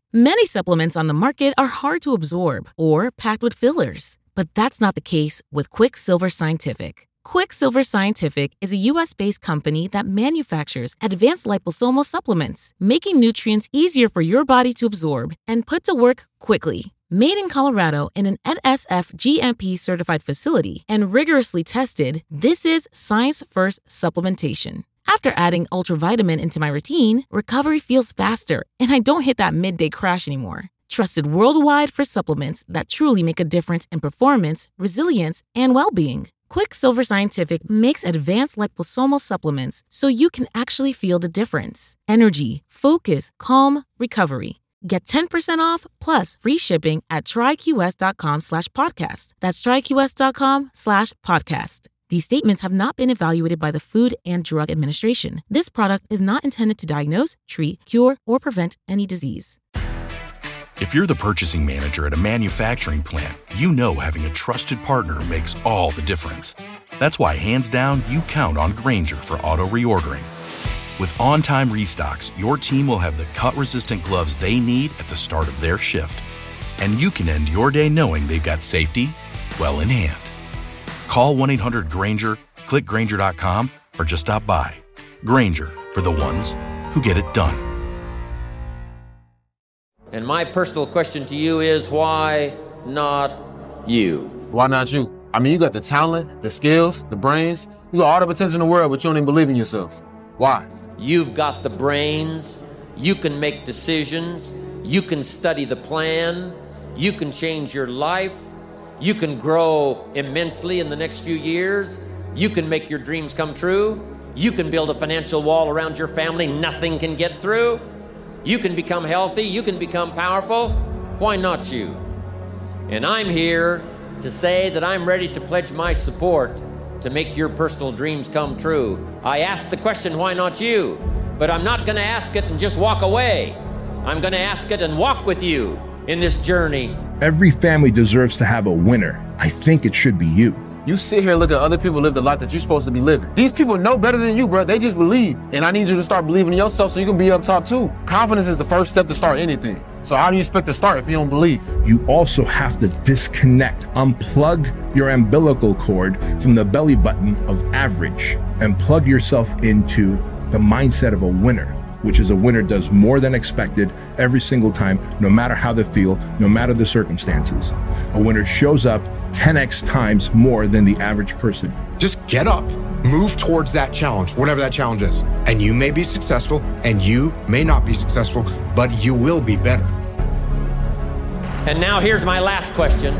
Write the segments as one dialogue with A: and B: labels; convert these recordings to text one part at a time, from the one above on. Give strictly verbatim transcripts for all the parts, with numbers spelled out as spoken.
A: Many supplements on the market are hard to absorb or packed with fillers, but that's not the case with Quicksilver Scientific. Quicksilver Scientific is a U S-based company that manufactures advanced liposomal supplements, making nutrients easier for your body to absorb and put to work quickly. Made in Colorado in an N S F G M P-certified facility and rigorously tested, this is science-first supplementation. After adding Ultravitamin into my routine, recovery feels faster, and I don't hit that midday crash anymore. Trusted worldwide for supplements that truly make a difference in performance, resilience, and well-being. Quicksilver Scientific makes advanced liposomal supplements so you can actually feel the difference. Energy, focus, calm, recovery. Get ten percent off plus free shipping at tryqs.com slash podcast. That's tryqs.com slash podcast. These statements have not been evaluated by the Food and Drug Administration. This product is not intended to diagnose, treat, cure, or prevent any disease.
B: If you're the purchasing manager at a manufacturing plant, you know having a trusted partner makes all the difference. That's why, hands down, you count on Grainger for auto reordering. With on-time restocks, your team will have the cut-resistant gloves they need at the start of their shift. And you can end your day knowing they've got safety well in hand. Call one eight hundred Grainger, click Grainger dot com, or just stop by. Grainger, for the ones who get it done.
C: And my personal question to you is, why not you?
D: Why not you? I mean, you got the talent, the skills, the brains. You got all the potential in the world, but you don't even believe in yourself. Why?
C: You've got the brains. You can make decisions. You can study the plan. You can change your life. You can grow immensely in the next few years. You can make your dreams come true. You can build a financial wall around your family nothing can get through. You can become healthy. You can become powerful. Why not you? And I'm here to say that I'm ready to pledge my support to make your personal dreams come true. I asked the question, why not you? But I'm not going to ask it and just walk away. I'm going to ask it and walk with you in this journey.
E: Every family deserves to have a winner. I think it should be you.
D: You sit here and look at other people live the life that you're supposed to be living. These people know better than you, bro. They just believe. And I need you to start believing in yourself so you can be up top too. Confidence is the first step to start anything. So how do you expect to start if you don't believe?
E: You also have to disconnect, unplug your umbilical cord from the belly button of average and plug yourself into the mindset of a winner, which is a winner does more than expected every single time, no matter how they feel, no matter the circumstances. A winner shows up ten x times more than the average person.
F: Just get up, move towards that challenge, whatever that challenge is. And you may be successful and you may not be successful, but you will be better.
C: And now here's my last question.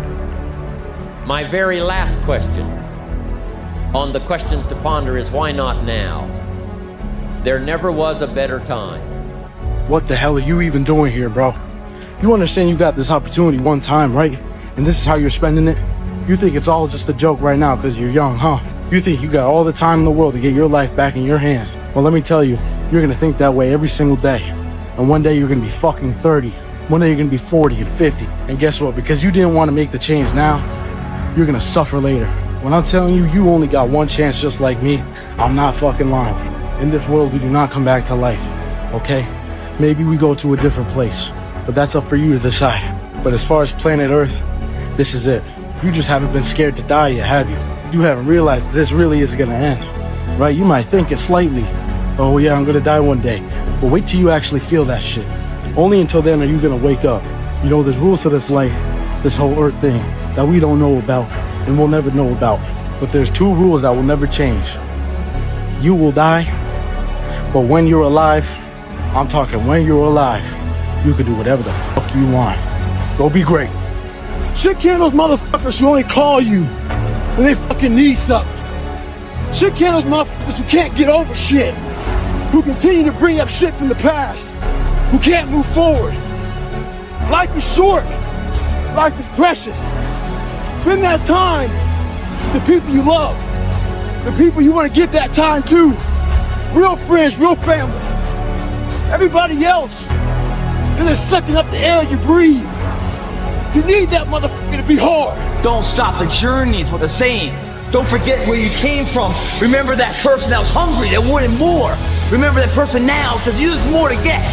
C: My very last question on the questions to ponder is, why not now? There never was a better time.
G: What the hell are you even doing here, bro? You understand you got this opportunity one time, right? And this is how you're spending it? You think it's all just a joke right now because you're young, huh? You think you got all the time in the world to get your life back in your hands. Well, let me tell you, you're gonna think that way every single day. And one day you're gonna be fucking thirty. One day you're gonna be forty and fifty. And guess what? Because you didn't want to make the change now, you're gonna suffer later. When I'm telling you, you only got one chance just like me, I'm not fucking lying. In this world, we do not come back to life, okay? Maybe we go to a different place, but that's up for you to decide. But as far as planet Earth, this is it. You just haven't been scared to die yet, have you? You haven't realized that this really is gonna end, right? You might think it slightly. Oh yeah, I'm gonna die one day. But wait till you actually feel that shit. Only until then are you gonna wake up. You know, there's rules to this life, this whole Earth thing, that we don't know about and we'll never know about. But there's two rules that will never change. You will die, but when you're alive, I'm talking when you're alive, you can do whatever the fuck you want. Go be great.
H: Shit can those motherfuckers who only call you when they fucking need something. Shit can those motherfuckers who can't get over shit. Who continue to bring up shit from the past. Who can't move forward. Life is short. Life is precious. Spend that time with the people you love. The people you want to give that time to. Real friends, real family. Everybody else is just sucking up the air you breathe. You need that motherfucker to be hard.
I: Don't stop the journey is what they're saying. Don't forget where you came from. Remember that person that was hungry, that wanted more. Remember that person now, because there's more to get.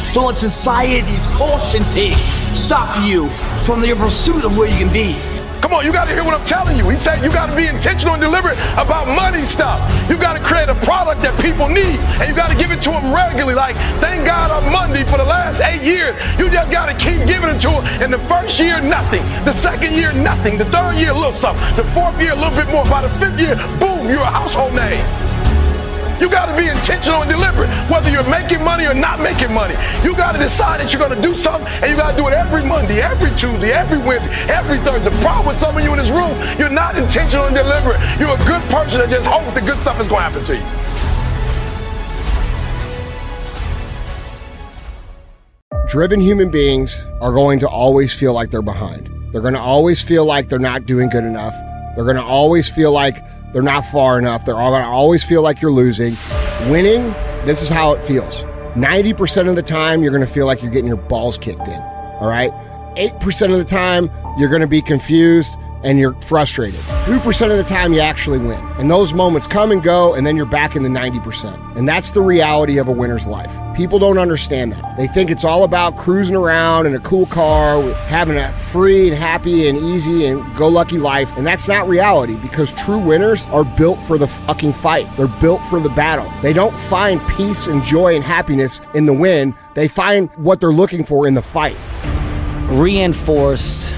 I: Don't let society's caution tape stop you from your pursuit of where you can be.
H: Come on, you got to hear what I'm telling you. He said you got to be intentional and deliberate about money stuff. You got to create a product that people need, and you got to give it to them regularly. Like, thank God on Monday for the last eight years, you just got to keep giving it to them. In the first year, nothing. The second year, nothing. The third year, a little something. The fourth year, a little bit more. By the fifth year, boom, you're a household name. You got to be intentional and deliberate, whether you're making money or not making money. You got to decide that you're going to do something, and you got to do it every Monday, every Tuesday, every Wednesday, every Thursday. The problem with some of you in this room, you're not intentional and deliberate. You're a good person that just hopes the good stuff is going to happen to you.
J: Driven human beings are going to always feel like they're behind. They're going to always feel like they're not doing good enough. They're going to always feel like they're not far enough. They're all going to always feel like you're losing. Winning, this is how it feels. ninety percent of the time, you're going to feel like you're getting your balls kicked in, all right? eight percent of the time, you're going to be confused and you're frustrated. two percent of the time, you actually win. And those moments come and go, and then you're back in the ninety percent. And that's the reality of a winner's life. People don't understand that. They think it's all about cruising around in a cool car, having a free and happy and easy and go-lucky life. And that's not reality, because true winners are built for the fucking fight. They're built for the battle. They don't find peace and joy and happiness in the win. They find what they're looking for in the fight.
K: Reinforced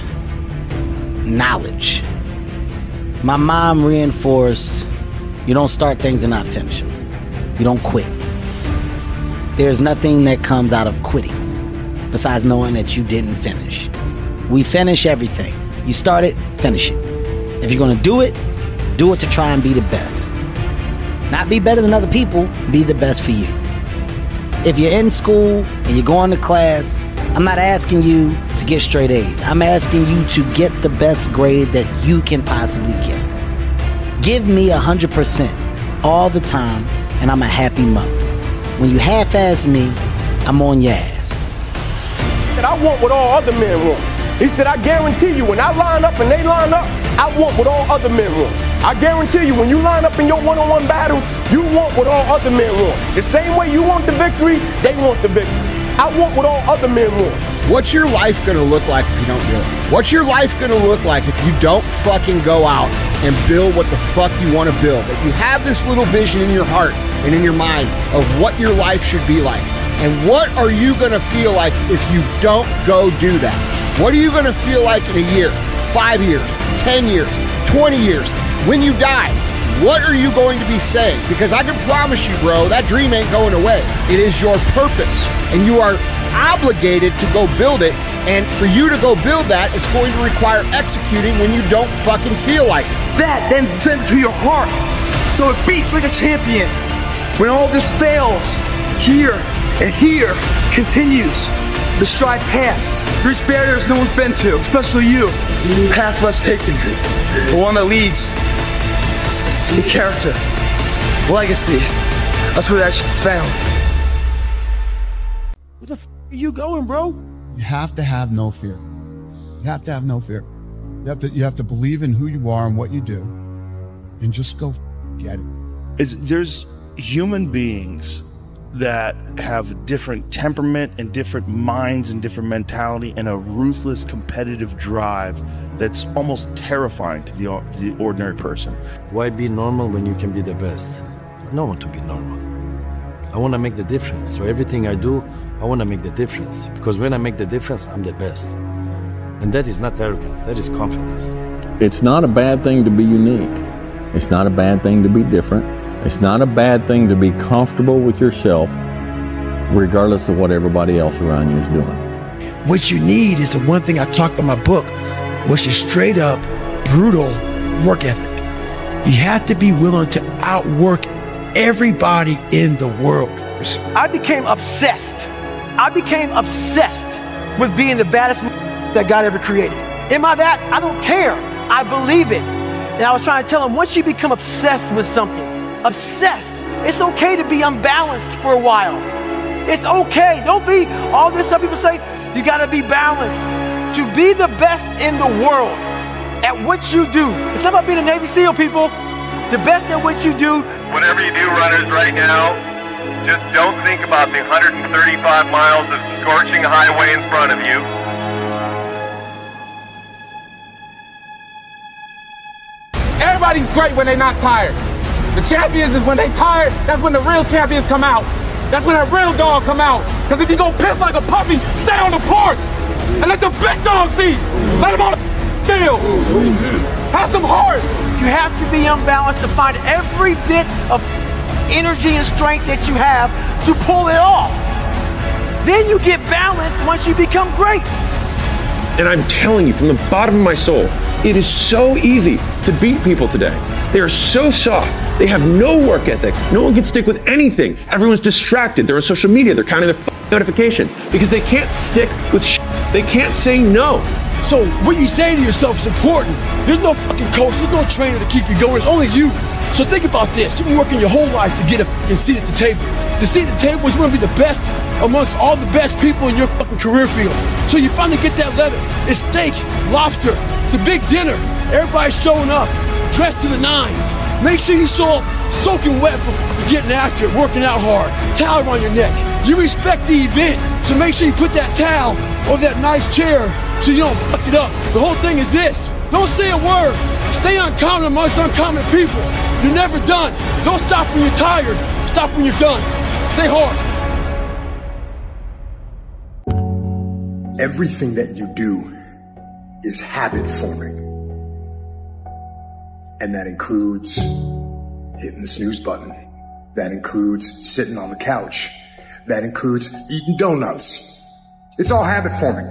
K: knowledge. My mom reinforced, you don't start things and not finish them. You don't quit. There's nothing that comes out of quitting besides knowing that you didn't finish. We finish everything. You start it, finish it. If you're gonna do it, do it to try and be the best. Not be better than other people, be the best for you. If you're in school and you're going to class, I'm not asking you to get straight A's. I'm asking you to get the best grade that you can possibly get. Give me one hundred percent all the time, and I'm a happy mother. When you half-ass me, I'm on your ass.
H: And I want what all other men want. He said, I guarantee you, when I line up and they line up, I want what all other men want. I guarantee you, when you line up in your one-on-one battles, you want what all other men want. The same way you want the victory, they want the victory. I want what all other men want.
J: What's your life gonna look like if you don't do it? What's your life gonna look like if you don't fucking go out and build what the fuck you wanna build? If you have this little vision in your heart and in your mind of what your life should be like, and what are you gonna feel like if you don't go do that? What are you gonna feel like in a year, five years, ten years, twenty years, when you die? What are you going to be saying? Because I can promise you, bro, that dream ain't going away. It is your purpose, and you are obligated to go build it. And for you to go build that, it's going to require executing when you don't fucking feel like it.
I: That then sends it to your heart, so it beats like a champion. When all this fails, here and here continues. The stride past, reach barriers no one's been to, especially you. Path less taken, the one that leads. The character, legacy, that's where that shit's found.
H: Where the f*** are you going, bro?
L: You have to have no fear. You have to have no fear. You have to you have to believe in who you are and what you do, and just go get it.
M: It's, there's human beings that have different temperament and different minds and different mentality and a ruthless competitive drive that's almost terrifying to the, to the ordinary person.
N: Why be normal when you can be the best? I don't want to be normal. I want to make the difference. So everything I do, I want to make the difference. Because when I make the difference, I'm the best. And that is not arrogance, that is confidence.
O: It's not a bad thing to be unique. It's not a bad thing to be different. It's not a bad thing to be comfortable with yourself, regardless of what everybody else around you is doing.
P: What you need is the one thing I talk about in my book, which is straight up, brutal work ethic. You have to be willing to outwork everybody in the world.
I: I became obsessed. I became obsessed with being the baddest that God ever created. Am I that? I don't care. I believe it. And I was trying to tell him, once you become obsessed with something, obsessed, it's okay to be unbalanced for a while. It's okay. Don't be all this stuff people say, you gotta be balanced. To be the best in the world at what you do. It's not about being a Navy SEAL, people. The best at what you do.
Q: Whatever you do, runners, right now, Just don't think about the one hundred thirty-five miles of scorching highway in front of you.
R: Everybody's great when they're not tired. The champions is when they tired, that's when the real champions come out. That's when that real dog come out. Because if you go piss like a puppy, stay on the porch and let the big dogs eat. Let them on the field. Have some heart.
I: You have to be unbalanced to find every bit of energy and strength that you have to pull it off. Then you get balanced once you become great.
S: And I'm telling you from the bottom of my soul, it is so easy to beat people today. They are so soft. They have no work ethic. No one can stick with anything. Everyone's distracted. They're on social media. They're counting their f- notifications because they can't stick with sh- They can't say no.
P: So what you say to yourself is important. There's no fucking coach. There's no trainer to keep you going. It's only you. So think about this. You've been working your whole life to get a fucking seat at the table. The seat at the table is going to be the best amongst all the best people in your fucking career field. So you finally get that letter. It's steak, lobster. It's a big dinner. Everybody's showing up, dressed to the nines. Make sure you show up soaking wet for getting after it, working out hard. Towel around your neck. You respect the event, so make sure you put that towel or that nice chair so you don't fuck it up. The whole thing is this. Don't say a word. Stay uncommon amongst uncommon people. You're never done. Don't stop when you're tired. Stop when you're done. Stay hard.
T: Everything that you do is habit forming. And that includes hitting the snooze button. That includes sitting on the couch. That includes eating donuts. It's all habit forming.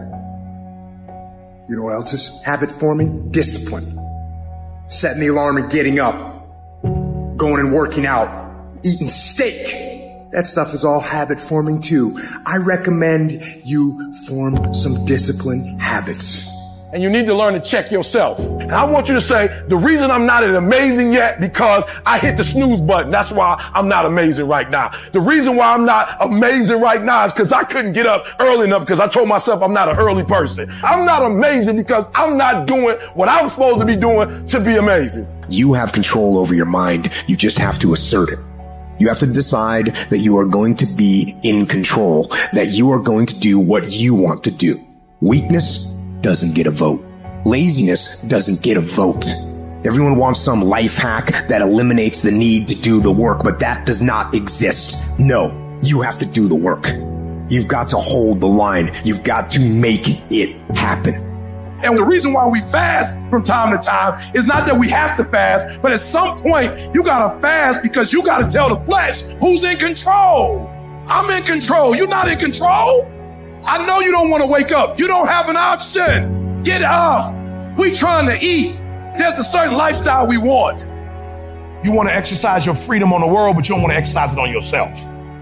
T: You know what else is habit forming? Discipline. Setting the alarm and getting up. Going and working out. Eating steak. That stuff is all habit forming too. I recommend you form some discipline habits.
U: And you need to learn to check yourself. And I want you to say, the reason I'm not amazing yet because I hit the snooze button. That's why I'm not amazing right now. The reason why I'm not amazing right now is because I couldn't get up early enough because I told myself I'm not an early person. I'm not amazing because I'm not doing what I'm supposed to be doing to be amazing.
T: You have control over your mind. You just have to assert it. You have to decide that you are going to be in control, that you are going to do what you want to do. Weakness doesn't get a vote. Laziness doesn't get a vote. Everyone wants some life hack that eliminates the need to do the work, but that does not exist. No, you have to do the work. You've got to hold the line. You've got to make it happen.
U: And the reason why we fast from time to time is not that we have to fast, but at some point you gotta fast because you gotta tell the flesh who's in control. I'm in control. You're not in control. I know you don't want to wake up. You don't have an option. Get up. We trying to eat. There's a certain lifestyle we want. You want to exercise your freedom on the world, but you don't want to exercise it on yourself.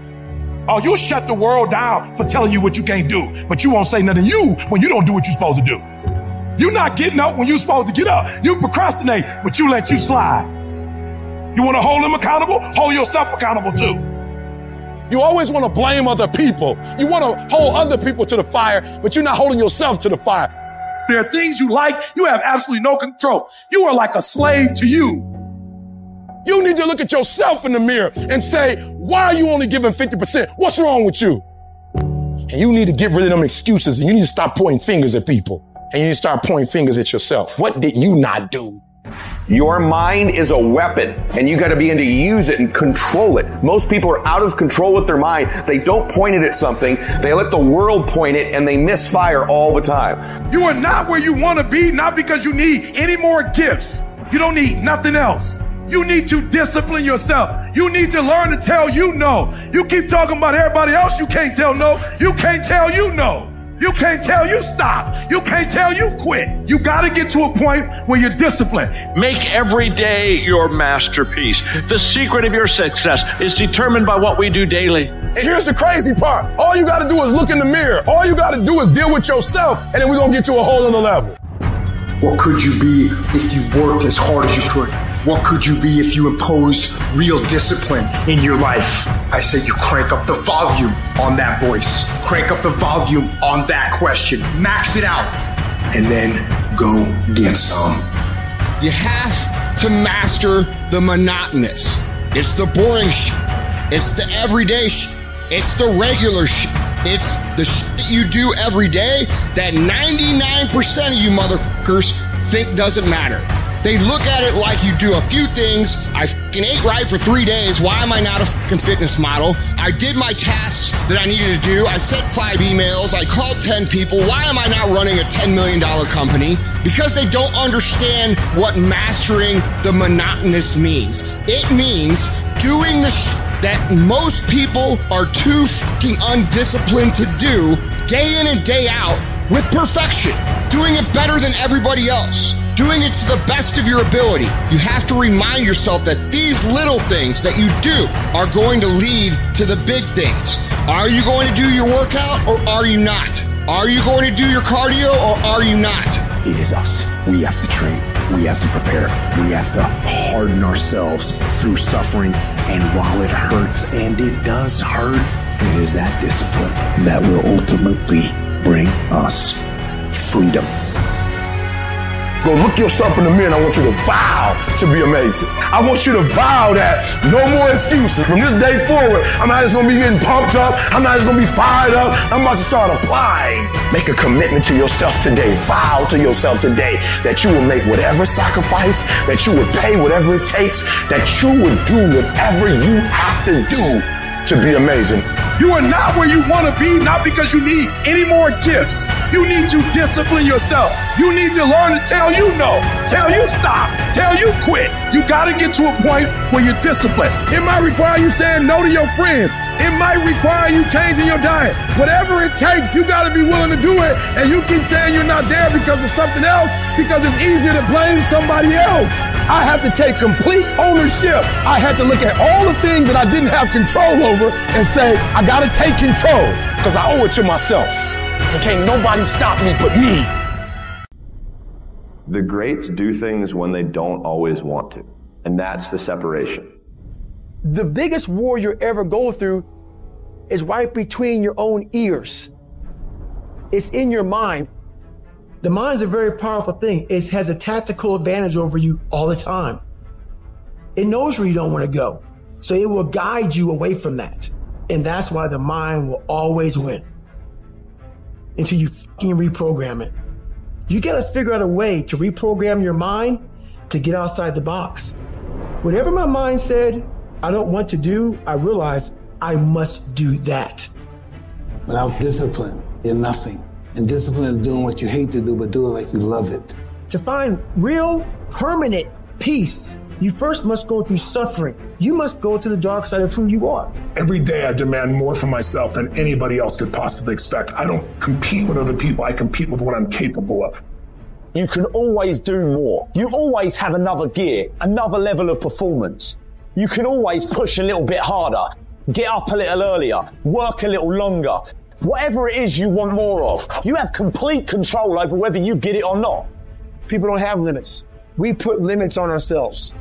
U: Oh, you'll shut the world down for telling you what you can't do, but you won't say nothing to you when you don't do what you're supposed to do. You're not getting up when you're supposed to get up. You procrastinate, but you let you slide. You want to hold them accountable? Hold yourself accountable too. You always want to blame other people. You want to hold other people to the fire, but you're not holding yourself to the fire. There are things you like, you have absolutely no control. You are like a slave to you. You need to look at yourself in the mirror and say, why are you only giving fifty percent? What's wrong with you? And you need to get rid of them excuses and you need to stop pointing fingers at people. And you need to start pointing fingers at yourself. What did you not do?
V: Your mind is a weapon, and you got to begin to use it and control it. Most people are out of control with their mind. They don't point it at something. They let the world point it, and they misfire all the time.
U: You are not where you want to be, not because you need any more gifts. You don't need nothing else. You need to discipline yourself. You need to learn to tell you no. You keep talking about everybody else you can't tell no. You can't tell you no. You can't tell you stop. You can't tell you quit. You got to get to a point where you're disciplined.
W: Make every day your masterpiece. The secret of your success is determined by what we do daily.
U: And here's the crazy part. All you got to do is look in the mirror. All you got to do is deal with yourself, and then we're going to get to a whole other level.
T: What could you be if you worked as hard as you could? What could you be if you imposed real discipline in your life? I say you crank up the volume on that voice. Crank up the volume on that question. Max it out. And then go get some.
J: You have to master the monotonous. It's the boring shit. It's the everyday sh. It's the regular sh. It's the sh that you do every day that ninety-nine percent of you motherfuckers think doesn't matter. They look at it like you do a few things. I fucking ate right for three days. Why am I not a fucking fitness model? I did my tasks that I needed to do. I sent five emails. I called ten people. Why am I not running a ten million dollars company? Because they don't understand what mastering the monotonous means. It means doing the sh- that most people are too fucking undisciplined to do day in and day out with perfection. Doing it better than everybody else. Doing it to the best of your ability. You have to remind yourself that these little things that you do are going to lead to the big things. Are you going to do your workout or are you not? Are you going to do your cardio or are you not?
T: It is us. We have to train. We have to prepare. We have to harden ourselves through suffering. And while it hurts, and it does hurt, it is that discipline that will ultimately bring us freedom.
U: Go look yourself in the mirror and I want you to vow to be amazing. I want you to vow that no more excuses. From this day forward, I'm not just going to be getting pumped up. I'm not just going to be fired up. I'm about to start applying. Make a commitment to yourself today. Vow to yourself today that you will make whatever sacrifice, that you would pay whatever it takes, that you would do whatever you have to do to be amazing. You are not where you want to be, not because you need any more gifts. You need to discipline yourself. You need to learn to tell you no, tell you stop, tell you quit. You got to get to a point where you're disciplined. It might require you saying no to your friends. It might require you changing your diet. Whatever it takes, you got to be willing to do it. And you keep saying you're not there because of something else, because it's easier to blame somebody else. I have to take complete ownership. I had to look at all the things that I didn't have control over and say, I got to take control because I owe it to myself. And can't nobody stop me but me.
V: The greats do things when they don't always want to. And that's the separation.
I: The biggest war you ever go through is right between your own ears. It's in your mind. The mind's a very powerful thing. It has a tactical advantage over you all the time. It knows where you don't want to go. So it will guide you away from that. And that's why the mind will always win. Until you fucking reprogram it. You got to figure out a way to reprogram your mind to get outside the box. Whatever my mind said I don't want to do, I realize I must do that.
A: Without discipline, you're nothing. And discipline is doing what you hate to do, but do it like you love it.
I: To find real, permanent peace, you first must go through suffering. You must go to the dark side of who you are.
U: Every day I demand more from myself than anybody else could possibly expect. I don't compete with other people. I compete with what I'm capable of.
B: You can always do more. You always have another gear, another level of performance. You can always push a little bit harder, get up a little earlier, work a little longer. Whatever it is you want more of, you have complete control over whether you get it or not.
I: People don't have limits. We put limits on ourselves.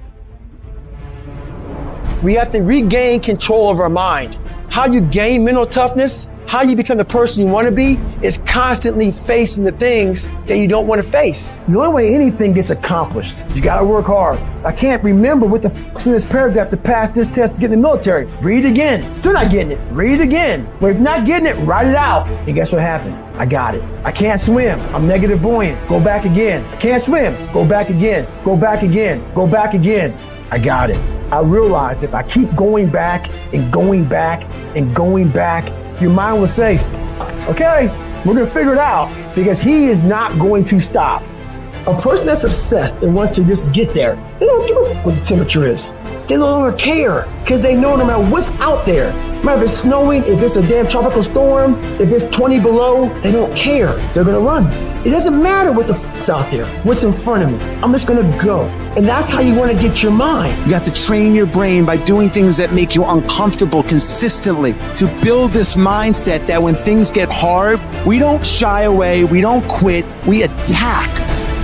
I: We have to regain control of our mind. How you gain mental toughness, how you become the person you want to be, is constantly facing the things that you don't want to face. The only way anything gets accomplished, you got to work hard. I can't remember what the f***'s in this paragraph to pass this test to get in the military. Read it again. Still not getting it. Read it again. But if you're not getting it, write it out. And guess what happened? I got it. I can't swim. I'm negative buoyant. Go back again. I can't swim. Go back again. Go back again. Go back again. I got it. I realized if I keep going back and going back and going back, your mind will say, F- okay, we're going to figure it out, because he is not going to stop. A person that's obsessed and wants to just get there, they don't give a f- what the temperature is. They no longer care, because they know no matter what's out there, no matter if it's snowing, if it's a damn tropical storm, if it's twenty below, they don't care. They're going to run. It doesn't matter what the f***'s out there, what's in front of me. I'm just going to go. And that's how you want to get your mind.
D: You have to train your brain by doing things that make you uncomfortable consistently to build this mindset that when things get hard, we don't shy away, we don't quit, we attack.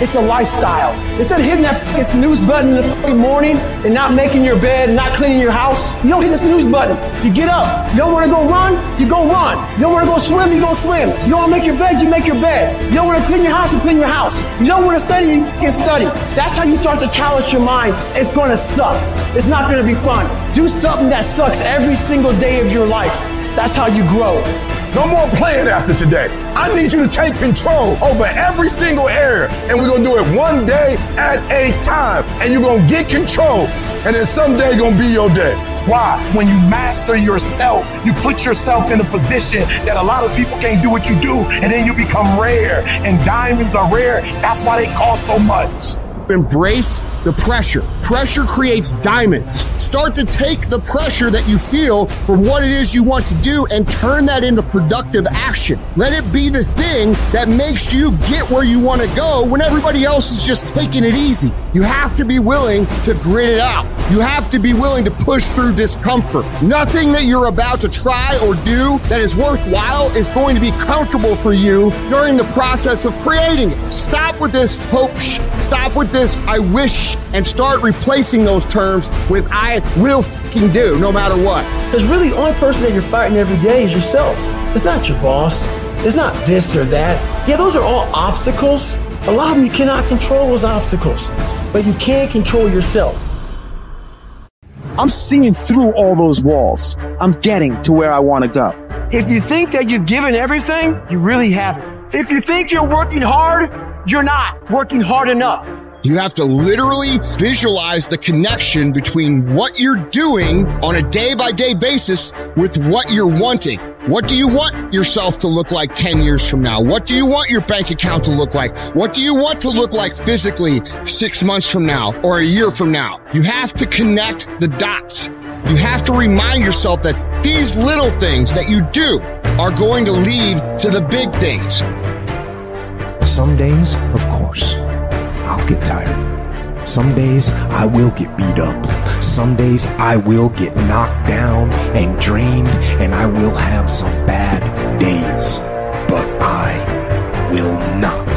H: It's a lifestyle. Instead of hitting that fucking snooze button in the fucking morning and not making your bed, and not cleaning your house, you don't hit the snooze button. You get up. You don't want to go run, you go run. You don't want to go swim, you go swim. You don't want to make your bed, you make your bed. You don't want to clean your house, you clean your house. You don't want to study, you can study. That's how you start to callous your mind. It's going to suck. It's not going to be fun. Do something that sucks every single day of your life. That's how you grow.
U: No more playing after today. I need you to take control over every single area, and we're going to do it one day at a time. And you're going to get control, and then someday going to be your day.
C: Why? When you master yourself, you put yourself in a position that a lot of people can't do what you do, and then you become rare. And diamonds are rare. That's why they cost so much.
J: Embrace the pressure. Pressure creates diamonds. Start to take the pressure that you feel from what it is you want to do and turn that into productive action. Let it be the thing that makes you get where you want to go when everybody else is just taking it easy. You have to be willing to grit it out. You have to be willing to push through discomfort. Nothing that you're about to try or do that is worthwhile is going to be comfortable for you during the process of creating it. Stop with this hope sh- Stop with this I wish, and start replacing those terms with I will fucking do, no matter what.
P: Because really, the only person that you're fighting every day is yourself. It's not your boss. It's not this or that. Yeah, those are all obstacles. A lot of them you cannot control those obstacles, but you can control yourself.
D: I'm seeing through all those walls. I'm getting to where I want to go.
I: If you think that you've given everything, you really haven't. If you think you're working hard, you're not working hard enough.
J: You have to literally visualize the connection between what you're doing on a day-by-day basis with what you're wanting. What do you want yourself to look like ten years from now? What do you want your bank account to look like? What do you want to look like physically six months from now or a year from now? You have to connect the dots. You have to remind yourself that these little things that you do are going to lead to the big things.
C: Some days, of course, I'll get tired. Some days I will get beat up. Some days I will get knocked down and drained, and I will have some bad days. But I will not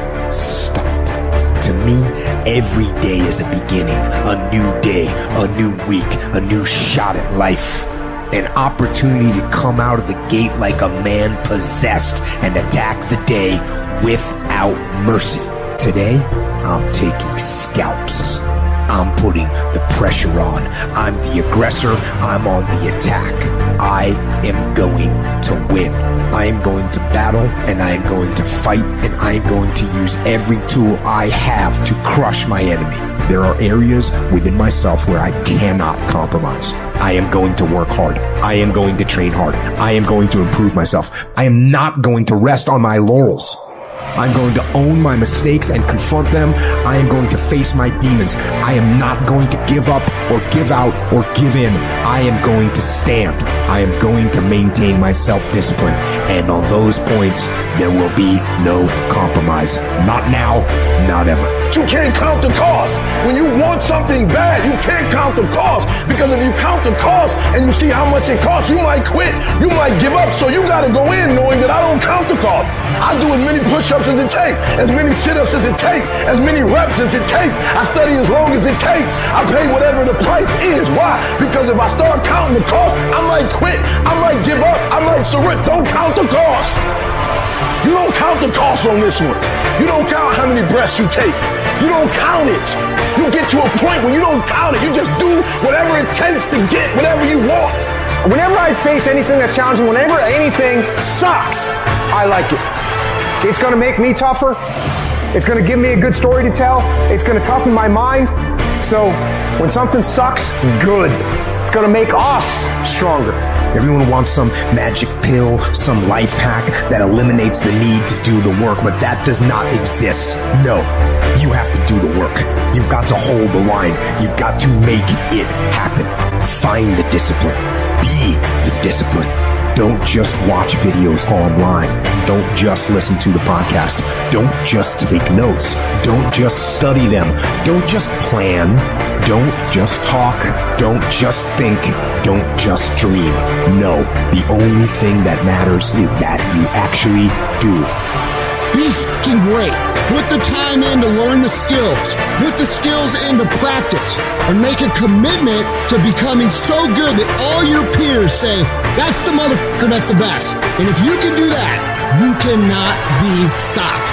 C: stop. To me, every day is a beginning, a new day, a new week, a new shot at life. An opportunity to come out of the gate like a man possessed and attack the day without mercy. Today, I'm taking scalps. I'm putting the pressure on. I'm the aggressor. I'm on the attack. I am going to win. I am going to battle, and I am going to fight, and I am going to use every tool I have to crush my enemy. There are areas within myself where I cannot compromise. I am going to work hard. I am going to train hard. I am going to improve myself. I am not going to rest on my laurels. I'm going to own my mistakes and confront them. I am going to face my demons. I am not going to give up or give out or give in. I am going to stand. I am going to maintain my self-discipline. And on those points, there will be no compromise. Not now, not ever.
U: You can't count the cost. When you want something bad, you can't count the cost. Because if you count the cost and you see how much it costs, you might quit. You might give up. So you got to go in knowing that I don't count the cost. I do as many push-ups as it takes, as many sit-ups as it takes, as many reps as it takes. I study as long as it takes. I pay whatever the price is. Why? Because if I start counting the cost, I might quit. I might give up. I might surrender. Don't count the cost. You don't count the cost on this one. You don't count how many breaths you take. You don't count it. You get to a point where you don't count it. You just do whatever it takes to get whatever you want.
E: Whenever I face anything that's challenging, whenever anything sucks, I like it. It's going to make me tougher. It's going to give me a good story to tell. It's going to toughen my mind. So when something sucks, good. It's going to make us stronger.
C: Everyone wants some magic pill, some life hack that eliminates the need to do the work, but that does not exist. No, you have to do the work. You've got to hold the line. You've got to make it happen. Find the discipline. Be the discipline. Don't just watch videos online. Don't just listen to the podcast. Don't just take notes. Don't just study them. Don't just plan. Don't just talk. Don't just think. Don't just dream. No, the only thing that matters is that you actually do.
F: Be fucking great. Put the time in to learn the skills. Put the skills into practice. And make a commitment to becoming so good that all your peers say, that's the motherfucker that's the best. And if you can do that, you cannot be stopped.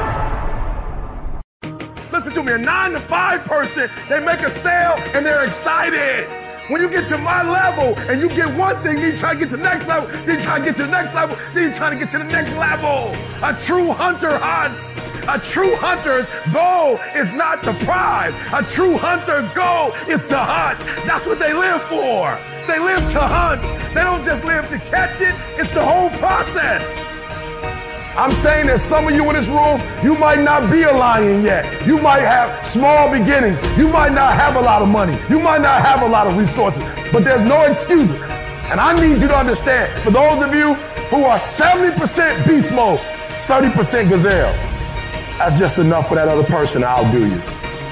U: Listen to me, a nine to five person, they make a sale and they're excited. When you get to my level and you get one thing, then you try to get to the next level, then you try to get to the next level, then you try to get to the next level. A true hunter hunts. A true hunter's goal is not the prize. A true hunter's goal is to hunt. That's what they live for. They live to hunt. They don't just live to catch it. It's the whole process. I'm saying that some of you in this room, you might not be a lion yet. You might have small beginnings. You might not have a lot of money. You might not have a lot of resources, but there's no excuse. And I need you to understand, for those of you who are seventy percent beast mode, thirty percent gazelle, that's just enough for that other person. I'll do you.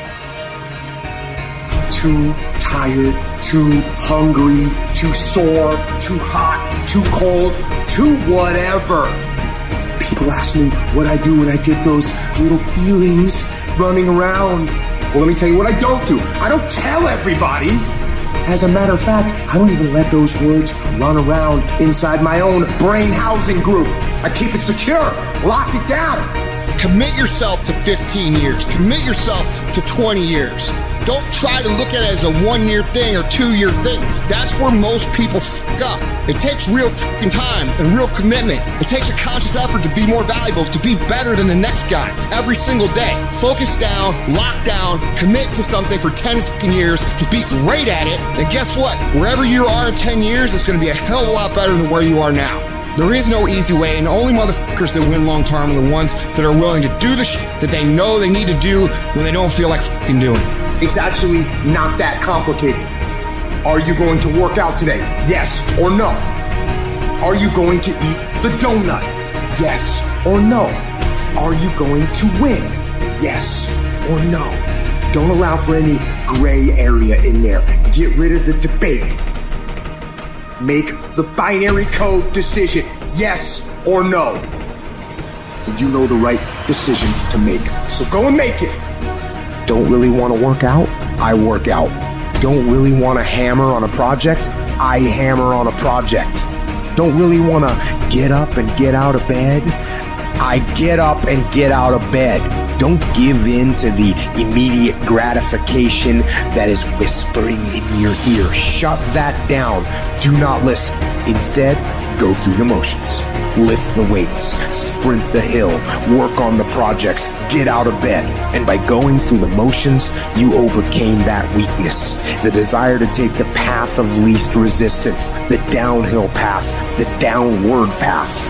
T: Too tired, too hungry, too sore, too hot, too cold, too whatever. People ask me what I do when I get those little feelings running around. Well, let me tell you what I don't do. I don't tell everybody. As a matter of fact, I don't even let those words run around inside my own brain housing group. I keep it secure, lock it down.
F: Commit yourself to fifteen years. Commit yourself to twenty years. Don't try to look at it as a one-year thing or two-year thing. That's where most people fuck up. It takes real fucking time and real commitment. It takes a conscious effort to be more valuable, to be better than the next guy every single day. Focus down, lock down, commit to something for ten fucking years to be great at it. And guess what? Wherever you are in ten years, it's going to be a hell of a lot better than where you are now. There is no easy way, and the only motherfuckers that win long term are the ones that are willing to do the shit that they know they need to do when they don't feel like fucking doing it.
T: It's actually not that complicated. Are you going to work out today? Yes or no? Are you going to eat the donut? Yes or no? Are you going to win? Yes or no? Don't allow for any gray area in there. Get rid of the debate. Make the binary code decision, yes or no. And you know the right decision to make. So go and make it. Don't really want to work out? I work out. Don't really want to hammer on a project? I hammer on a project. Don't really want to get up and get out of bed? I get up and get out of bed. Don't give in to the immediate gratification that is whispering in your ear. Shut that down. Do not listen. Instead, go through the motions. Lift the weights, sprint the hill, work on the projects, get out of bed. And by going through the motions, you overcame that weakness. The desire to take the path of least resistance, the downhill path, the downward path.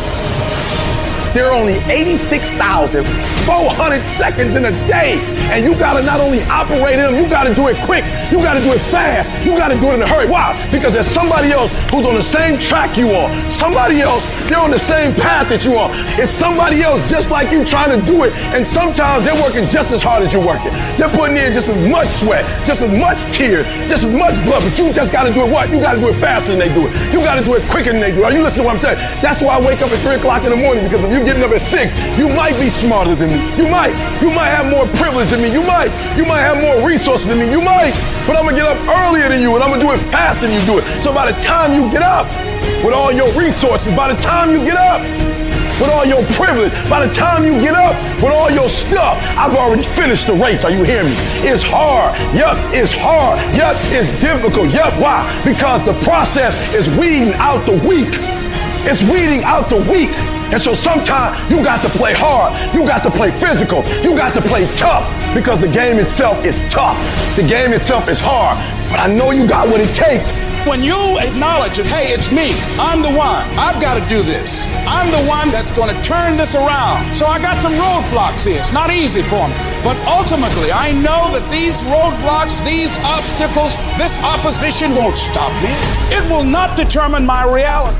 U: There are only eighty-six thousand four hundred seconds in a day. And you gotta not only operate in them, you gotta do it quick. You gotta do it fast. You gotta do it in a hurry. Why? Because there's somebody else who's on the same track you are. Somebody else, they're on the same path that you are. It's somebody else just like you trying to do it. And sometimes they're working just as hard as you're working. They're putting in just as much sweat, just as much tears, just as much blood. But you just gotta do it what? You gotta do it faster than they do it. You gotta do it quicker than they do it. Are you listening to what I'm saying? That's why I wake up at three o'clock in the morning, because if you're getting up at six, you might be smarter than me. You might. You might have more privilege than me. You might. You might have more resources than me. You might. But I'm gonna get up earlier than you, and I'm gonna do it faster than you do it. So by the time you get up with all your resources, by the time you get up with all your privilege, by the time you get up with all your stuff, I've already finished the race. Are you hearing me? It's hard. Yup, it's hard. Yup, it's difficult. Yup, why? Because the process is weeding out the weak. It's weeding out the weak. And so sometimes you got to play hard. You got to play physical. You got to play tough, because the game itself is tough. The game itself is hard. But I know you got what it takes.
G: When you acknowledge that, hey, it's me, I'm the one, I've got to do this. I'm the one that's going to turn this around. So I got some roadblocks here. It's not easy for me. But ultimately, I know that these roadblocks, these obstacles, this opposition won't stop me. It will not determine my reality.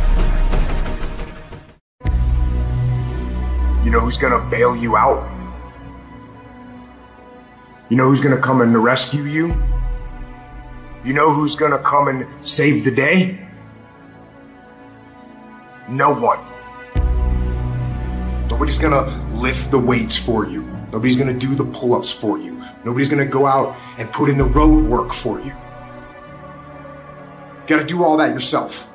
T: You know who's gonna bail you out? You know who's gonna come and rescue you? You know who's gonna come and save the day? No one. Nobody's gonna lift the weights for you. Nobody's gonna do the pull-ups for you. Nobody's gonna go out and put in the road work for you. You gotta do all that yourself.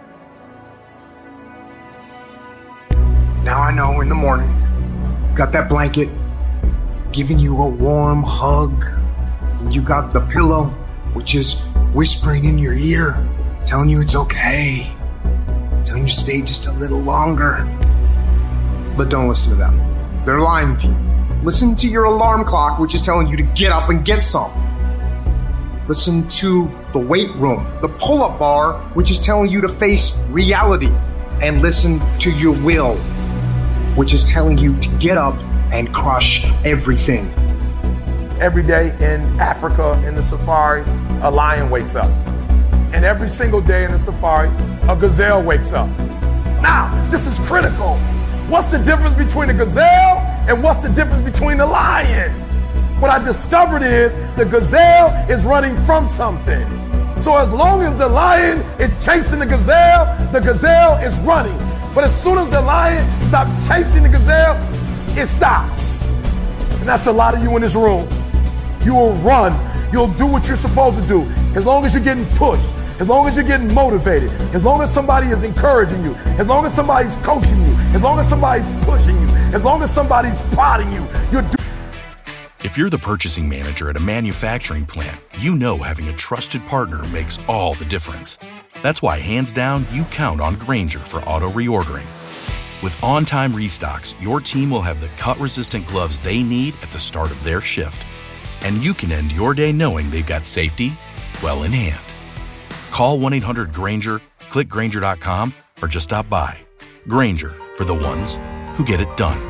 T: Now I know in the morning, got that blanket, giving you a warm hug, and you got the pillow, which is whispering in your ear, telling you it's okay, telling you to stay just a little longer. But don't listen to them. They're lying to you. Listen to your alarm clock, which is telling you to get up and get some. Listen to the weight room, the pull-up bar, which is telling you to face reality. And listen to your will, which is telling you to get up and crush everything.
R: Every day in Africa, in the safari, a lion wakes up. And every single day in the safari, a gazelle wakes up. Now, this is critical. What's the difference between a gazelle and what's the difference between a lion? What I discovered is the gazelle is running from something. So as long as the lion is chasing the gazelle, the gazelle is running. But as soon as the lion stops chasing the gazelle, it stops. And that's a lot of you in this room. You will run. You'll do what you're supposed to do. As long as you're getting pushed, as long as you're getting motivated, as long as somebody is encouraging you, as long as somebody's coaching you, as long as somebody's pushing you, as long as somebody's prodding you, you're doing.
K: If you're the purchasing manager at a manufacturing plant, you know having a trusted partner makes all the difference. That's why, hands down, you count on Grainger for auto reordering. With on-time restocks, your team will have the cut-resistant gloves they need at the start of their shift. And you can end your day knowing they've got safety well in hand. Call one eight hundred Grainger, click Grainger dot com, or just stop by. Grainger, for the ones who get it done.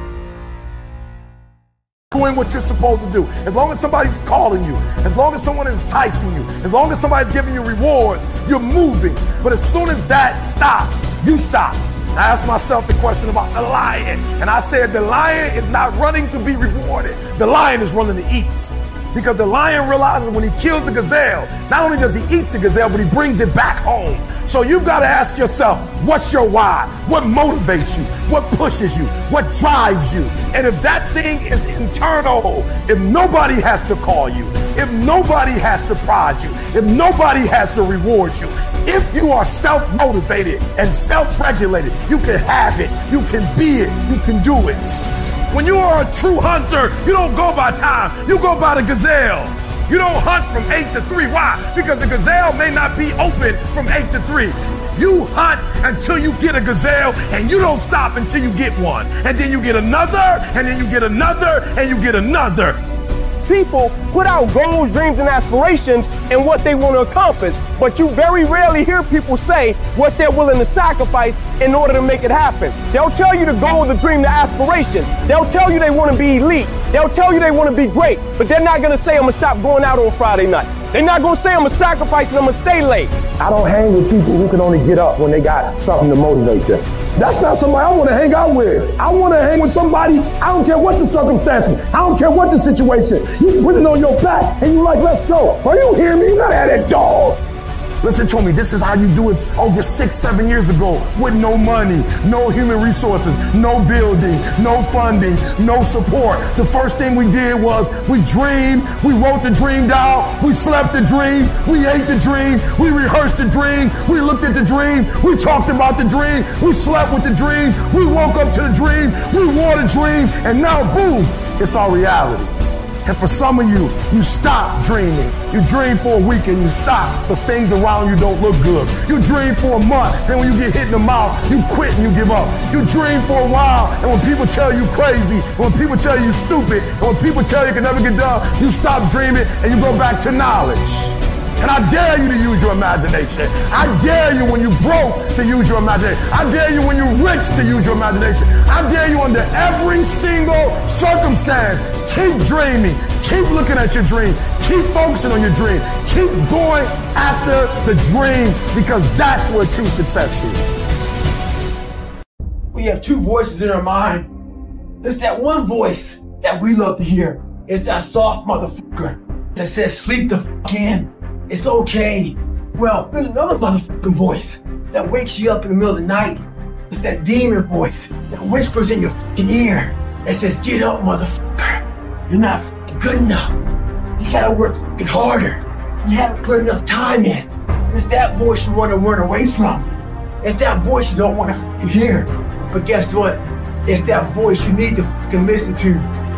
R: Doing what you're supposed to do. As long as somebody's calling you, as long as someone is enticing you, as long as somebody's giving you rewards, you're moving. But as soon as that stops, you stop. I asked myself the question about the lion, and I said the lion is not running to be rewarded. The lion is running to eat. Because the lion realizes when he kills the gazelle, not only does he eat the gazelle, but he brings it back home. So you've got to ask yourself, what's your why? What motivates you? What pushes you? What drives you? And if that thing is internal, if nobody has to call you, if nobody has to prod you, if nobody has to reward you, if you are self-motivated and self-regulated, you can have it, you can be it, you can do it. When you are a true hunter, you don't go by time, you go by the gazelle. You don't hunt from eight to three. Why? Because the gazelle may not be open from eight to three. You hunt until you get a gazelle, and you don't stop until you get one. And then you get another, and then you get another, and you get another.
E: People put out goals, dreams, and aspirations and what they want to accomplish, but you very rarely hear people say what they're willing to sacrifice in order to make it happen. They'll tell you the goal, the dream, the aspiration. They'll tell you they want to be elite. They'll tell you they want to be great, but they're not going to say, I'm going to stop going out on Friday night. They're not going to say, I'm going to sacrifice and I'm going to stay late.
H: I don't hang with people who can only get up when they got something to motivate them. That's not somebody I want to hang out with. I want to hang with somebody, I don't care what the circumstances. I don't care what the situation. You put it on your back and you like, let's go. Are you hearing me? You gotta have that dog.
R: Listen to me, this is how you do it over six, seven years ago with no money, no human resources, no building, no funding, no support. The first thing we did was we dreamed, we wrote the dream down, we slept the dream, we ate the dream, we rehearsed the dream, we looked at the dream, we talked about the dream, we slept with the dream, we woke up to the dream, we wore the dream, and now boom, it's our reality. And for some of you, you stop dreaming. You dream for a week and you stop because things around you don't look good. You dream for a month, then when you get hit in the mouth, you quit and you give up. You dream for a while, and when people tell you crazy, and when people tell you stupid, and when people tell you can never get done, you stop dreaming and you go back to knowledge. And I dare you to use your imagination. I dare you when you're broke to use your imagination. I dare you when you're rich to use your imagination. I dare you under every single circumstance. Keep dreaming. Keep looking at your dream. Keep focusing on your dream. Keep going after the dream because that's where true success is.
P: We have two voices in our mind. There's that one voice that we love to hear. It's that soft motherfucker that says, sleep the fuck in. It's okay. Well, there's another motherfucking voice that wakes you up in the middle of the night It's that demon voice that whispers in your fucking ear that says, get up, motherfucker. You're not fucking good enough. You gotta work fucking harder. You haven't put enough time in. It's that voice you want to run away from. It's that voice you don't want to fucking hear. But guess what? It's that voice you need to fucking listen to.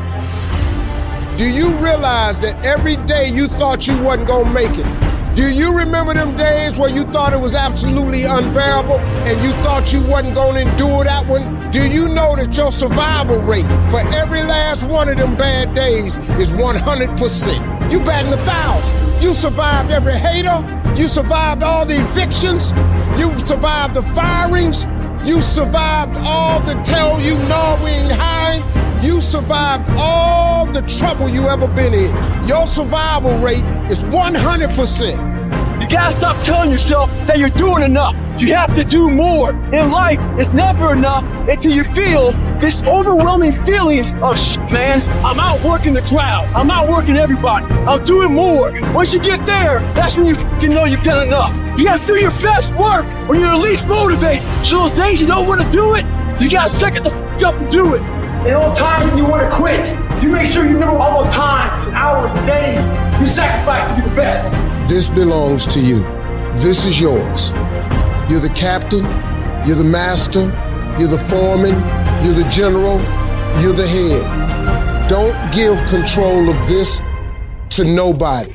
J: Do you realize that every day you thought you wasn't gonna make it? Do you remember them days where you thought it was absolutely unbearable and you thought you wasn't gonna endure that one? Do you know that your survival rate for every last one of them bad days is one hundred percent? You batting a thousand. You survived every hater. You survived all the evictions. You survived the firings. You survived all the tell you no, we ain't hiring. You survived all the trouble you ever been in. Your survival rate is one hundred percent.
H: You gotta stop telling yourself that you're doing enough. You have to do more. In life, it's never enough until you feel this overwhelming feeling of shit, man. I'm outworking the crowd. I'm outworking everybody. I'm doing more. Once you get there, that's when you fucking know you've done enough. You gotta do your best work when you're least motivated. So those days you don't want to do it, you gotta suck it the fuck up and do it. And those times when you want to quit, you make sure you remember all those times and hours and days you sacrificed to be the best.
J: This belongs to you. This is yours. You're the captain, you're the master, you're the foreman, you're the general, you're the head. Don't give control of this to nobody.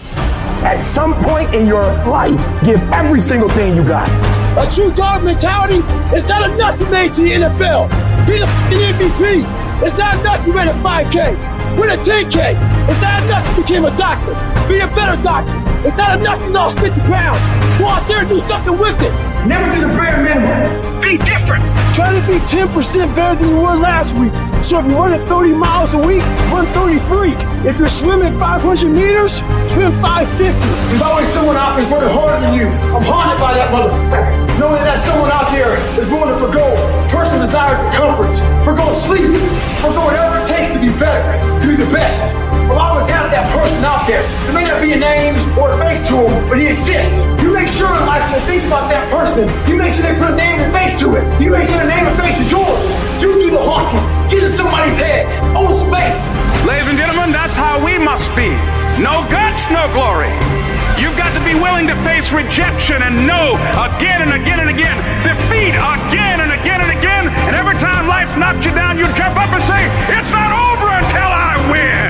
H: At some point in your life, give every single thing you got. A true dog mentality is not enough to make it to the N F L. Be the fucking M V P. It's not enough you ran a five K. Win a ten K. It's not enough you became a doctor. Be a better doctor. It's not enough you lost fifty pounds. Go out there and do something with it. Never do the bare minimum. Be different. Try to be ten percent better than you were last week. So if you're running thirty miles a week, run thirty-three. If you're swimming five hundred meters, swim five fifty. There's always someone out there working harder than you. I'm haunted by that motherfucker. Knowing that someone out there is willing to forgo personal desires and comforts, forgo sleep, forgo whatever it takes to be better, to be the best. We'll always have that person out there. There may not be a name or a face to him, but he exists. You make sure in life when you think about that person, you make sure they put a name and face to it. You make sure the name and face is yours. You do the haunting. Get in somebody's head. Own space.
G: Ladies and gentlemen, that's how we must be. No guts, no glory. You've got to be willing to face rejection and no again and again and again. Defeat again and again and again. And every time life knocks you down, you jump up and say, it's not over until I win.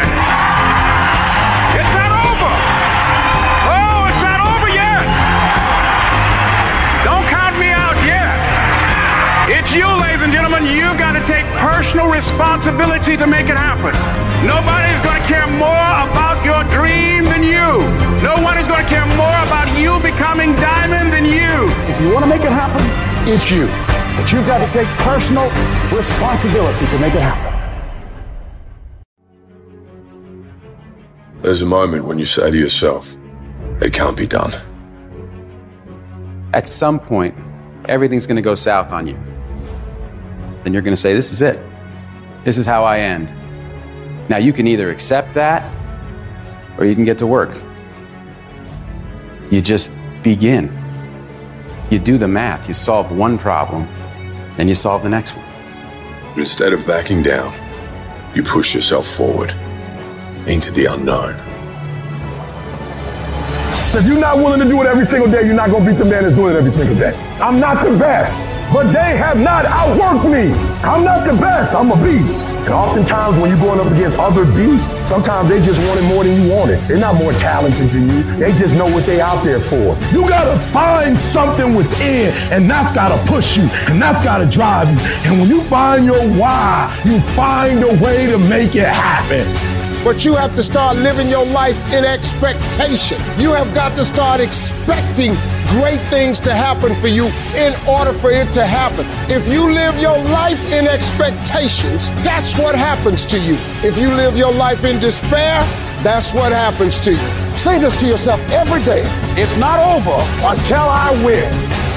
G: It's not over. Oh, it's not over yet. Don't count me out yet. It's you, ladies and gentlemen. You've got to take personal responsibility to make it happen. Nobody's going to care more about your dream than you. No one is going to care more about you becoming diamond than you.
U: If you want to make it happen, it's you. But you've got to take personal responsibility to make it happen.
L: There's a moment when you say to yourself, it can't be done.
M: At some point, everything's going to go south on you. Then you're going to say, this is it. This is how I end. Now, you can either accept that or you can get to work. You just begin. You do the math. You solve one problem, then you solve the next one.
L: Instead of backing down, you push yourself forward into the unknown.
U: If you're not willing to do it every single day, you're not going to beat the man that's doing it every single day. I'm not the best, but they have not outworked me. I'm not the best. I'm a beast. And oftentimes when you're going up against other beasts, sometimes they just want it more than you want it. They're not more talented than you. They just know what they're out there for. You got to find something within, and that's got to push you, and that's got to drive you. And when you find your why, you find a way to make it happen.
J: But you have to start living your life in expectation. You have got to start expecting great things to happen for you in order for it to happen. If you live your life in expectations, that's what happens to you. If you live your life in despair, that's what happens to you.
U: Say this to yourself every day. It's not over until I win.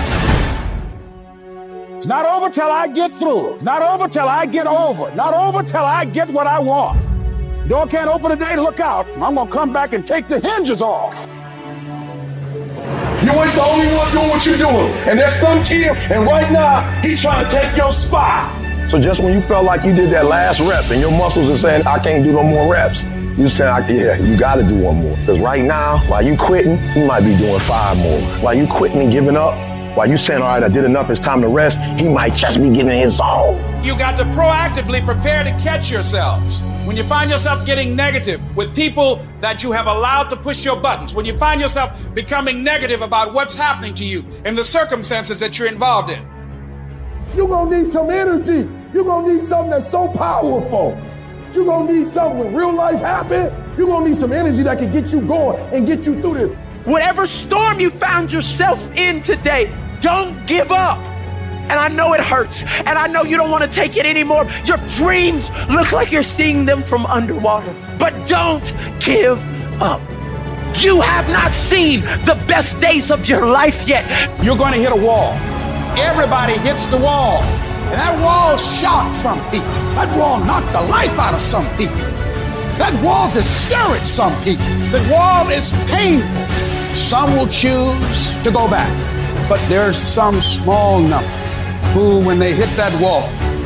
U: It's not over till I get through. It's not over till I get over. Not over till I get what I want. Door can't open today, look out. I'm going to come back and take the hinges off. You ain't the only one doing what you're doing. And there's some kid, and right now, he's trying to take your spot.
N: So just when you felt like you did that last rep and your muscles are saying, I can't do no more reps, you saying, yeah, you got to do one more. Because right now, while you quitting, you might be doing five more. While you quitting and giving up, while you saying, all right, I did enough, it's time to rest, he might just be getting in his zone.
G: You got to proactively prepare to catch yourselves. When you find yourself getting negative with people that you have allowed to push your buttons, when you find yourself becoming negative about what's happening to you and the circumstances that you're involved in.
H: You're going to need some energy. You're going to need something that's so powerful. You're going to need something when real life happens. You're going to need some energy that can get you going and get you through this.
P: Whatever storm you found yourself in today, don't give up. And I know it hurts, and I know you don't want to take it anymore. Your dreams look like you're seeing them from underwater, but don't give up. You have not seen the best days of your life yet.
G: You're going to hit a wall. Everybody hits the wall. And that wall shocked some people. That wall knocked the life out of some people. That wall discouraged some people. That wall is painful. Some will choose to go back. But there's some small number who, when they hit that wall,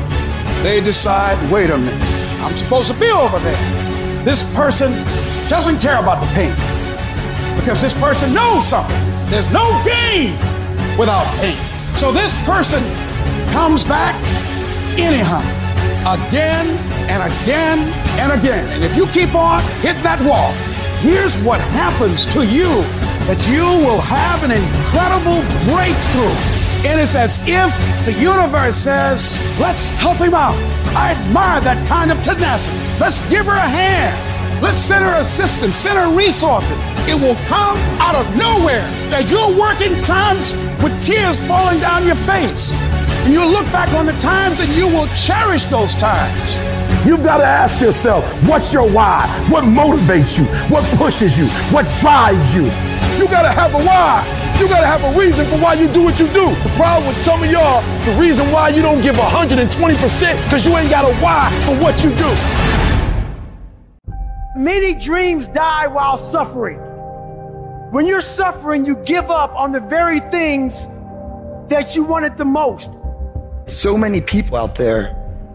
G: they decide, wait a minute, I'm supposed to be over there. This person doesn't care about the pain because this person knows something. There's no gain without pain. So this person comes back anyhow, again and again and again. And if you keep on hitting that wall, here's what happens to you, that you will have an incredible breakthrough. And it's as if the universe says, let's help him out. I admire that kind of tenacity. Let's give her a hand. Let's send her assistance, send her resources. It will come out of nowhere as you're working times with tears falling down your face. And you'll look back on the times and you will cherish those times.
H: You've got to ask yourself, what's your why? What motivates you? What pushes you? What drives you? You got to have a why. You got to have a reason for why you do what you do. The problem with some of y'all, the reason why you don't give one hundred twenty percent, because you ain't got a why for what you do.
I: Many dreams die while suffering. When you're suffering, you give up on the very things that you wanted the most.
O: So many people out there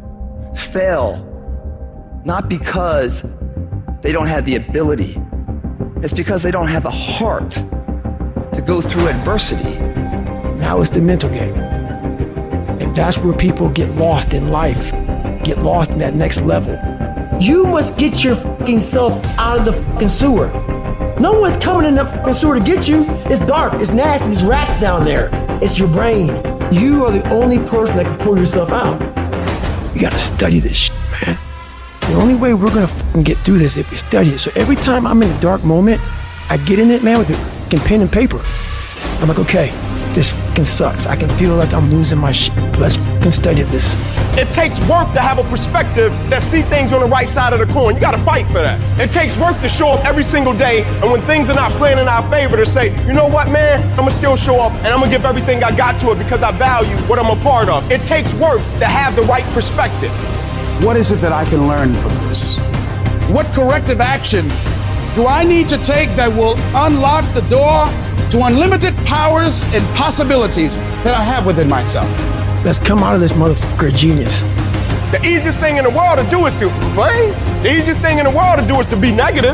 O: fail, not because they don't have the ability. It's because they don't have the heart to go through adversity.
P: Now it's the mental game. And that's where people get lost in life, get lost in that next level.
Q: You must get your fucking self out of the fucking sewer. No one's coming in that fucking sewer to get you. It's dark, it's nasty, there's rats down there. It's your brain. You are the only person that can pull yourself out.
P: You gotta study this shit, man. The only way we're gonna fucking get through this is if we study it. So every time I'm in a dark moment, I get in it, man, with a fucking pen and paper. I'm like, okay, this fucking sucks. I can feel like I'm losing my shit. Let's fucking study this.
X: It takes work to have a perspective that see things on the right side of the coin. You gotta fight for that. It takes work to show up every single day, and when things are not playing in our favor, to say, you know what, man, I'm gonna still show up, and I'm gonna give everything I got to it because I value what I'm a part of. It takes work to have the right perspective.
G: What is it that I can learn from this? What corrective action do I need to take that will unlock the door to unlimited powers and possibilities that I have within myself?
P: Let's come out of this motherfucker genius.
X: The easiest thing in the world to do is to complain. The easiest thing in the world to do is to be negative.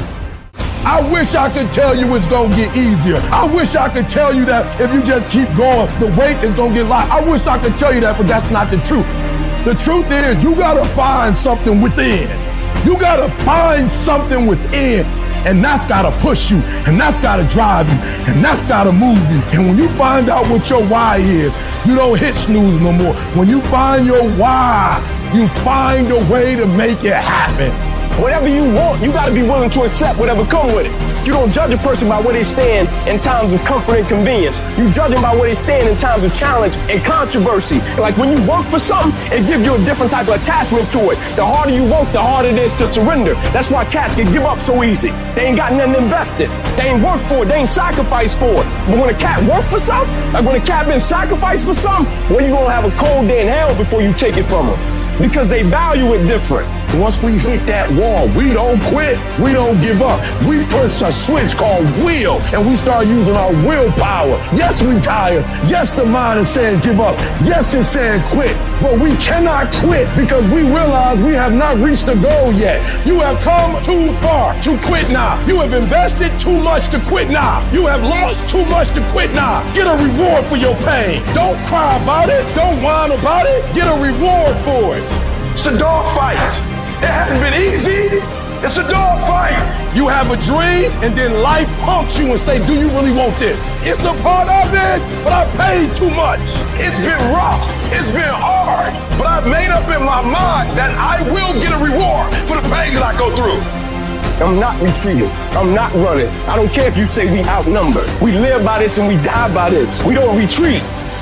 U: I wish I could tell you it's gonna get easier. I wish I could tell you that if you just keep going, the weight is gonna get light. I wish I could tell you that, but that's not the truth. The truth is, you gotta find something within. You gotta find something within, and that's gotta push you, and that's gotta drive you, and that's gotta move you. And when you find out what your why is, you don't hit snooze no more. When you find your why, you find a way to make it happen.
X: Whatever you want, you gotta be willing to accept whatever come with it. You don't judge a person by where they stand in times of comfort and convenience. You judge them by where they stand in times of challenge and controversy. Like when you work for something, it gives you a different type of attachment to it. The harder you work, the harder it is to surrender. That's why cats can give up so easy. They ain't got nothing invested. They ain't worked for it. They ain't sacrificed for it. But when a cat worked for something, like when a cat been sacrificed for something, well, you gonna have a cold day in hell before you take it from them. Because they value it different.
N: Once we hit that wall, we don't quit. We don't give up. We push a switch called will, and we start using our willpower. Yes, we tired. Yes, the mind is saying give up. Yes, it's saying quit. But we cannot quit because we realize we have not reached the goal yet.
U: You have come too far to quit now. You have invested too much to quit now. You have lost too much to quit now. Get a reward for your pain. Don't cry about it. Don't whine about it. Get a reward for it.
N: It's a dog fight. It hasn't been easy. It's a dog fight.
U: You have a dream and then life punks you and say, do you really want this? It's a part of it, but I paid too much.
N: It's been rough. It's been hard. But I've made up in my mind that I will get a reward for the pain that I go through.
X: I'm not retreating. I'm not running. I don't care if you say we outnumbered. We live by this and we die by this. We don't retreat.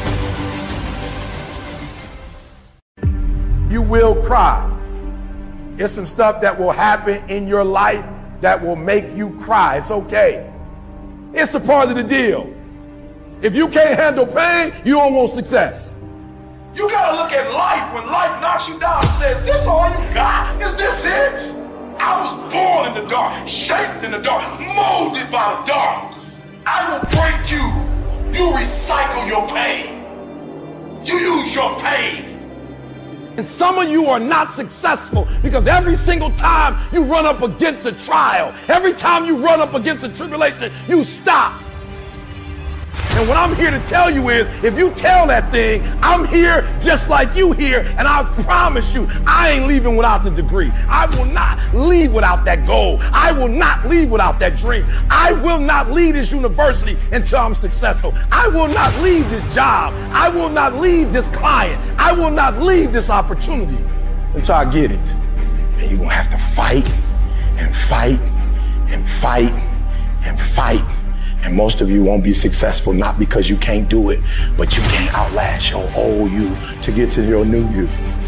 U: You will cry. It's some stuff that will happen in your life that will make you cry. It's okay. It's a part of the deal. If you can't handle pain, you don't want success. You gotta look at life when life knocks you down and says, this all you got? Is this it? I was born in the dark, shaped in the dark, molded by the dark. I will break you. You recycle your pain. You use your pain. And some of you are not successful because every single time you run up against a trial, every time you run up against a tribulation, you stop. And what I'm here to tell you is, if you tell that thing, I'm here just like you here, and I promise you, I ain't leaving without the degree. I will not leave without that goal. I will not leave without that dream. I will not leave this university until I'm successful. I will not leave this job. I will not leave this client. I will not leave this opportunity until I get it. And you're going to have to fight and fight and fight and fight. And most of you won't be successful, not because you can't do it, but you can't outlast your old you to get to your new you.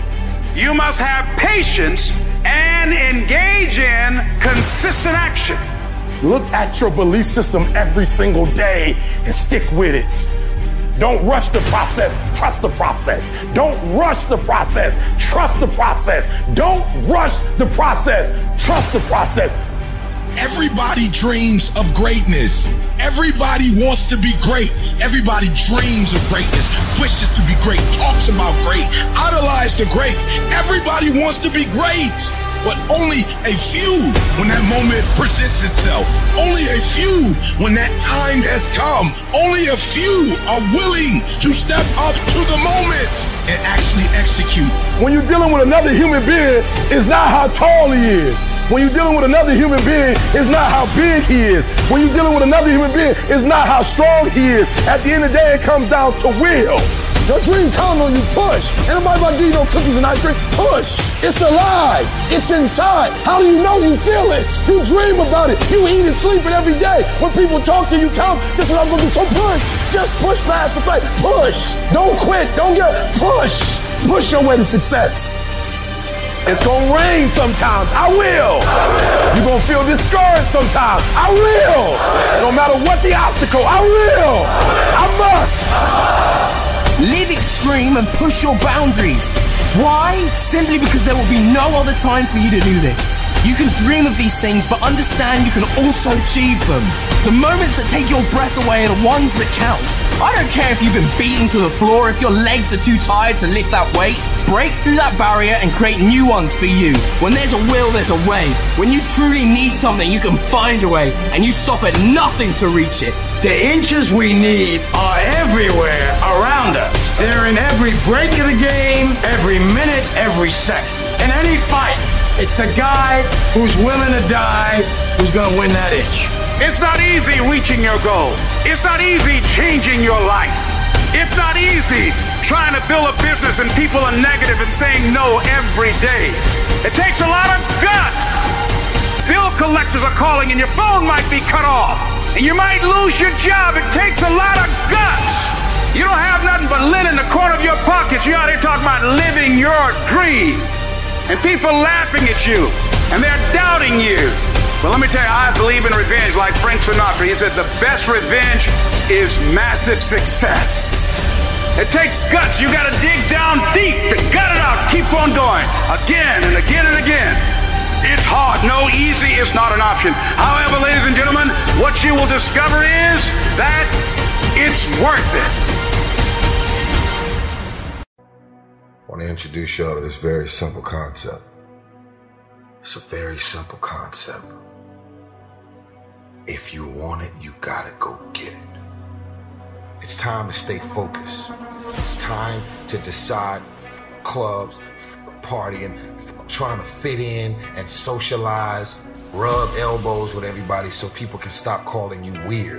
A: You must have patience and engage in consistent action.
U: Look at your belief system every single day and stick with it. Don't rush the process, trust the process. Don't rush the process, trust the process. Don't rush the process, trust the process. Everybody dreams of greatness. Everybody wants to be great. Everybody dreams of greatness, wishes to be great, talks about great, idolize the greats. Everybody wants to be great, but only a few when that moment presents itself. Only a few when that time has come. Only a few are willing to step up to the moment and actually execute. When you're dealing with another human being, it's not how tall he is. When you're dealing with another human being, it's not how big he is. When you're dealing with another human being, it's not how strong he is. At the end of the day, it comes down to will. Your dream comes on you, push. Anybody about to give you no cookies and ice cream? Push. It's alive. It's inside. How do you know you feel it? You dream about it. You eat and sleep it every day. When people talk to you, tell them, this is what I'm going to do. So push. Just push past the plate. Push. Don't quit. Don't get push. Push your way to success. It's gonna rain sometimes. I will. You're gonna feel discouraged sometimes. I will. No matter what the obstacle, I will. I must.
S: Live extreme and push your boundaries. Why? Simply because there will be no other time for you to do this. You can dream of these things, but understand you can also achieve them. The moments that take your breath away are the ones that count. I don't care if you've been beaten to the floor, if your legs are too tired to lift that weight. Break through that barrier and create new ones for you. When there's a will, there's a way. When you truly need something, you can find a way, and you stop at nothing to reach it.
V: The inches we need are everywhere around us. They're in every break of the game, every minute, every second. In any fight, it's the guy who's willing to die who's going to win that inch.
A: It's not easy reaching your goal. It's not easy changing your life. It's not easy trying to build a business and people are negative and saying no every day. It takes a lot of guts. Bill collectors are calling and your phone might be cut off. And you might lose your job. It takes a lot of guts. You don't have nothing but lint in the corner of your pockets. You're out here talking about living your dream. And people laughing at you. And they're doubting you. But let me tell you, I believe in revenge like Frank Sinatra. He said the best revenge is massive success. It takes guts. You got to dig down deep to gut it out. Keep on going again and again and again. is not an option. However, ladies and gentlemen, what you will discover is that it's worth it.
B: I want to introduce y'all to this very simple concept. It's a very simple concept. If you want it, you gotta go get it. It's time to stay focused. It's time to decide clubs, partying, trying to fit in and socialize, rub elbows with everybody so people can stop calling you weird.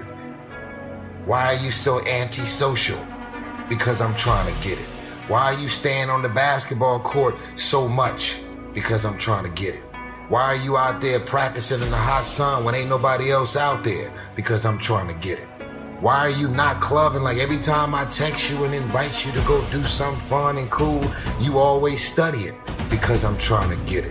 B: Why are you so antisocial? Because I'm trying to get it. Why are you staying on the basketball court so much? Because I'm trying to get it. Why are you out there practicing in the hot sun when ain't nobody else out there? Because I'm trying to get it. Why are you not clubbing? Like every time I text you and invite you to go do something fun and cool, you always study it. Because I'm trying to get it.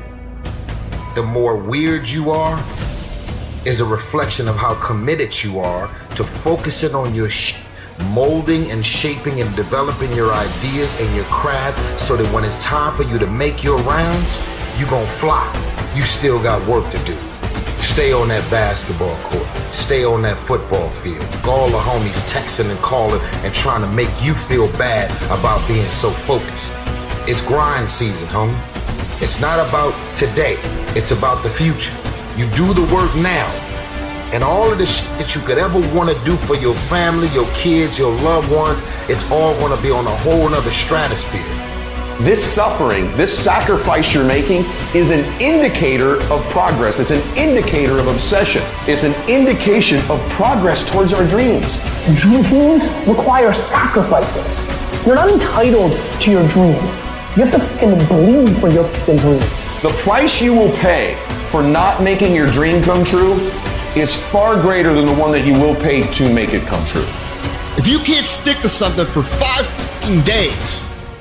B: The more weird you are is a reflection of how committed you are to focusing on your sh- molding and shaping and developing your ideas and your craft so that when it's time for you to make your rounds, you gon' fly. You still got work to do. Stay on that basketball court. Stay on that football field. All the homies texting and calling and trying to make you feel bad about being so focused. It's grind season, homie. It's not about today. It's about the future. You do the work now. And all of the shit that you could ever want to do for your family, your kids, your loved ones, it's all going to be on a whole nother stratosphere.
C: This suffering, this sacrifice you're making is an indicator of progress. It's an indicator of obsession. It's an indication of progress towards our dreams.
D: Dreams require sacrifices. You're not entitled to your dream. You have to fucking believe for your fucking dream.
C: The price you will pay for not making your dream come true is far greater than the one that you will pay to make it come true.
J: If you can't stick to something for five fucking days,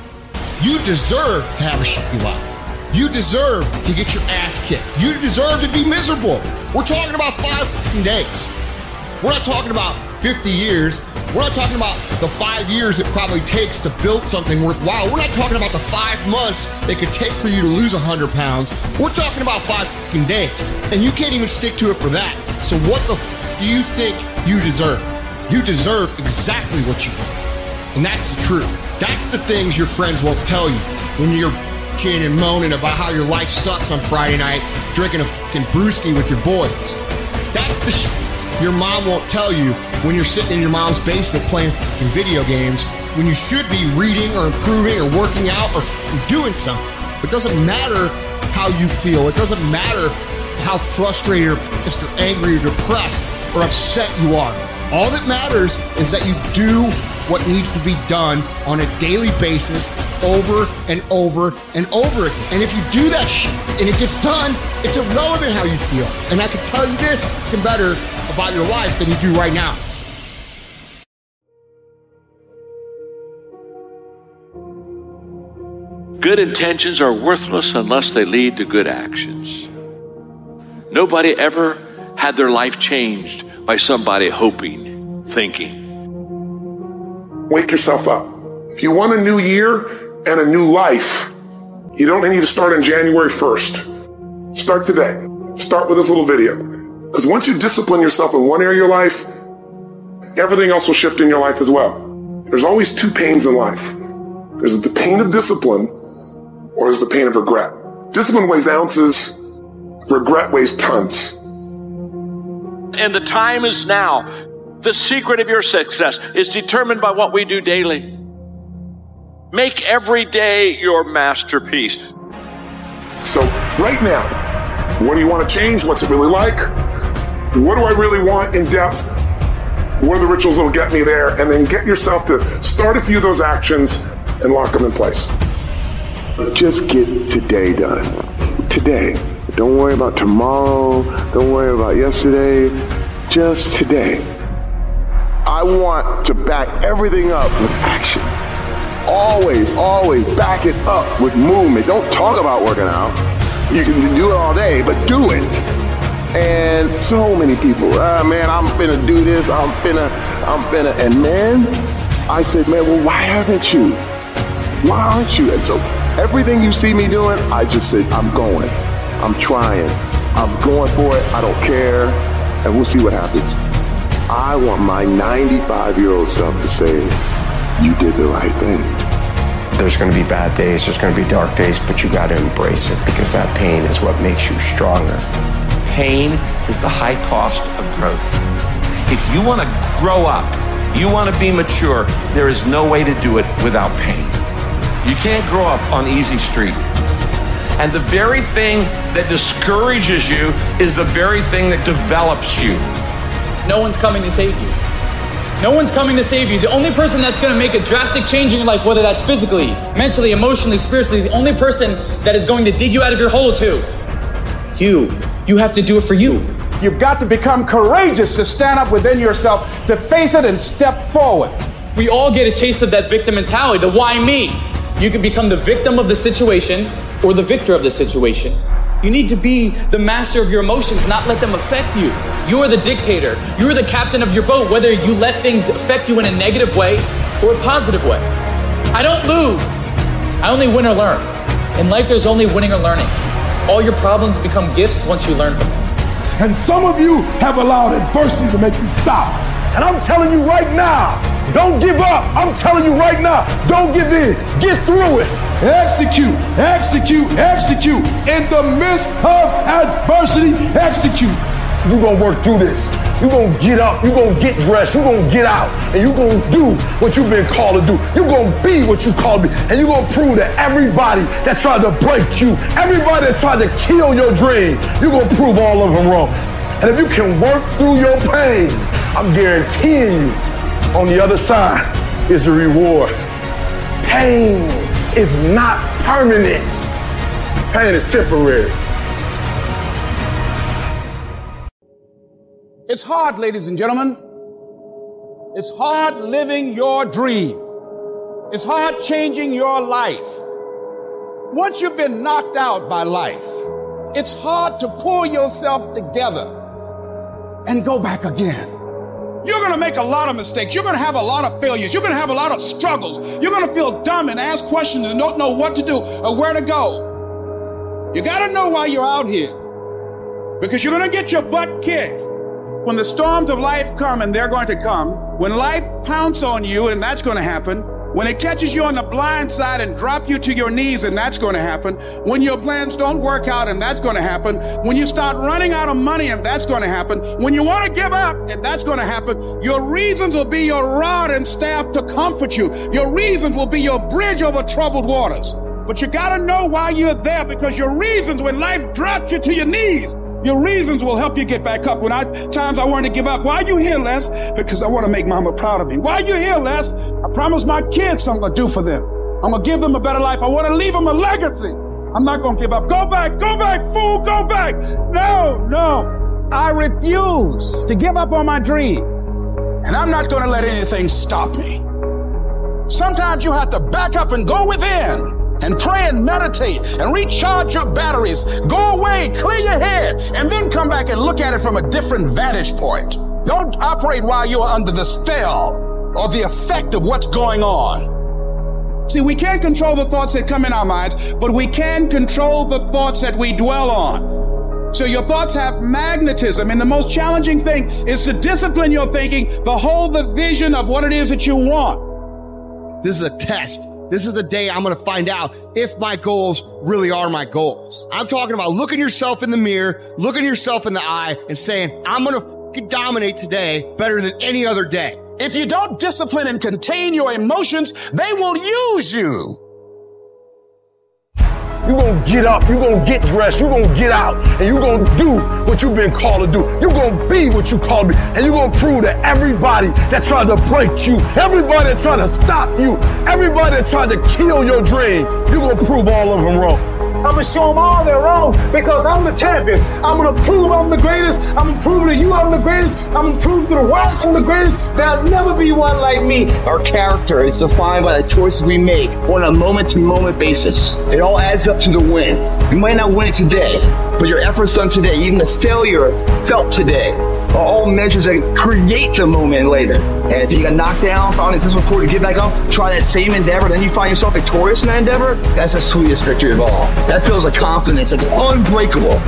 J: you deserve to have a shitty life. You deserve to get your ass kicked. You deserve to be miserable. We're talking about five fucking days. We're not talking about fifty years. We're not talking about the five years it probably takes to build something worthwhile. We're not talking about the five months it could take for you to lose one hundred pounds. We're talking about five fucking days. And you can't even stick to it for that. So what the f- do you think you deserve? You deserve exactly what you want. And that's the truth. That's the things your friends won't tell you when you're bitching and moaning about how your life sucks on Friday night, drinking a fucking brewski with your boys. That's the shit your mom won't tell you when you're sitting in your mom's basement playing fucking video games when you should be reading or improving or working out or fucking doing something. It doesn't matter how you feel. It doesn't matter how frustrated or pissed or angry or depressed or upset you are. All that matters is that you do what needs to be done on a daily basis over and over and over again. And if you do that shit and it gets done, it's irrelevant how you feel. And I can tell you this fucking better about your life than you do right now.
W: Good intentions are worthless unless they lead to good actions. Nobody ever had their life changed by somebody hoping, thinking.
U: Wake yourself up. If you want a new year and a new life, you don't need to start on January first. Start today. Start with this little video. Because once you discipline yourself in one area of your life, everything else will shift in your life as well. There's always two pains in life. There's the pain of discipline or there's the pain of regret. Discipline weighs ounces, regret weighs tons.
W: And the time is now. The secret of your success is determined by what we do daily. Make every day your masterpiece.
U: So right now, what do you want to change? What's it really like? What do I really want in depth? What are the rituals that will get me there? And then get yourself to start a few of those actions and lock them in place.
Y: Just get today done. Today. Don't worry about tomorrow. Don't worry about yesterday. Just today. I want to back everything up with action. Always, always back it up with movement. Don't talk about working out. You can do it all day, but do it. And so many people, ah, man, I'm finna do this. I'm finna, I'm finna. And man, I said, man, well, why haven't you? Why aren't you? And so everything you see me doing, I just said, I'm going. I'm trying. I'm going for it. I don't care. And we'll see what happens. I want my ninety-five-year-old self to say, you did the right thing.
E: There's going to be bad days, there's going to be dark days, but you got to embrace it because that pain is what makes you stronger.
F: Pain is the high cost of growth. If you want to grow up, you want to be mature, there is no way to do it without pain. You can't grow up on easy street. And the very thing that discourages you is the very thing that develops you.
K: No one's coming to save you. No one's coming to save you. The only person that's going to make a drastic change in your life, whether that's physically, mentally, emotionally, spiritually, the only person that is going to dig you out of your hole is who? You. You have to do it for you.
U: You've got to become courageous to stand up within yourself, to face it and step forward.
K: We all get a taste of that victim mentality, the why me. You can become the victim of the situation or the victor of the situation. You need to be the master of your emotions, not let them affect you. You're the dictator. You're the captain of your boat, whether you let things affect you in a negative way or a positive way. I don't lose. I only win or learn. In life, there's only winning or learning. All your problems become gifts once you learn from them.
U: And some of you have allowed adversity to make you stop.
X: And I'm telling you right now, don't give up. I'm telling you right now, don't give in. Get through it.
U: Execute, execute, execute. In the midst of adversity, execute.
X: You're going to work through this. You're going to get up. You're going to get dressed. You're going to get out. And you're going to do what you've been called to do. You're going to be what you called to be. And you're going to prove to everybody that tried to break you, everybody that tried to kill your dream, you're going to prove all of them wrong. And if you can work through your pain, I'm guaranteeing you, on the other side is a reward. Pain is not permanent. Pain is temporary.
U: It's hard, ladies and gentlemen. It's hard living your dream. It's hard changing your life. Once you've been knocked out by life, it's hard to pull yourself together and go back again. You're going to make a lot of mistakes. You're going to have a lot of failures. You're going to have a lot of struggles. You're going to feel dumb and ask questions and don't know what to do or where to go. You got to know why you're out here, because you're going to get your butt kicked. When the storms of life come, and they're going to come, when life pounces on you, and that's going to happen, when it catches you on the blind side and drop you to your knees, and that's going to happen, when your plans don't work out, and that's going to happen, when you start running out of money, and that's going to happen, when you want to give up, and that's going to happen, your reasons will be your rod and staff to comfort you. Your reasons will be your bridge over troubled waters. But you got to know why you're there, because your reasons, when life drops you to your knees, your reasons will help you get back up. When I times I wanted to give up. Why are you here, Les? Because I want to make mama proud of me. Why are you here, Les? I promised my kids something to do for them. I'm going to give them a better life. I want to leave them a legacy. I'm not going to give up. Go back, go back, fool, go back. No, no. I refuse to give up on my dream. And I'm not going to let anything stop me. Sometimes you have to back up and go within and pray and meditate and recharge your batteries. Go away, clear your head, and then come back and look at it from a different vantage point. Don't operate while you're under the spell or the effect of what's going on. See, we can't control the thoughts that come in our minds, but we can control the thoughts that we dwell on. So your thoughts have magnetism, and the most challenging thing is to discipline your thinking, behold the vision of what it is that you want.
J: This is a test. This is the day I'm going to find out if my goals really are my goals. I'm talking about looking yourself in the mirror, looking yourself in the eye, and saying, I'm going to fucking dominate today better than any other day.
U: If you don't discipline and contain your emotions, they will use you.
X: You're going to get up, you're going to get dressed, you're going to get out, and you're going to do what you've been called to do. You're going to be what you called to be, and you're going to prove to everybody that tried to break you, everybody that tried to stop you, everybody that tried to kill your dream, you're going to prove all of them wrong.
H: I'm going to show them all they're wrong because I'm the champion. I'm going to prove I'm the greatest. I'm going to prove to you I'm the greatest. I'm going to prove to the world I'm the greatest. There'll never be one like me.
R: Our character is defined by the choices we make on a moment-to-moment basis. It all adds up to the win. You might not win it today, but your efforts done today, even the failure felt today, are all measures that create the moment later. And if you got knocked down, found it difficult to get back up, try that same endeavor, then you find yourself victorious in that endeavor, that's the sweetest victory of all. That feels like confidence. It's unbreakable.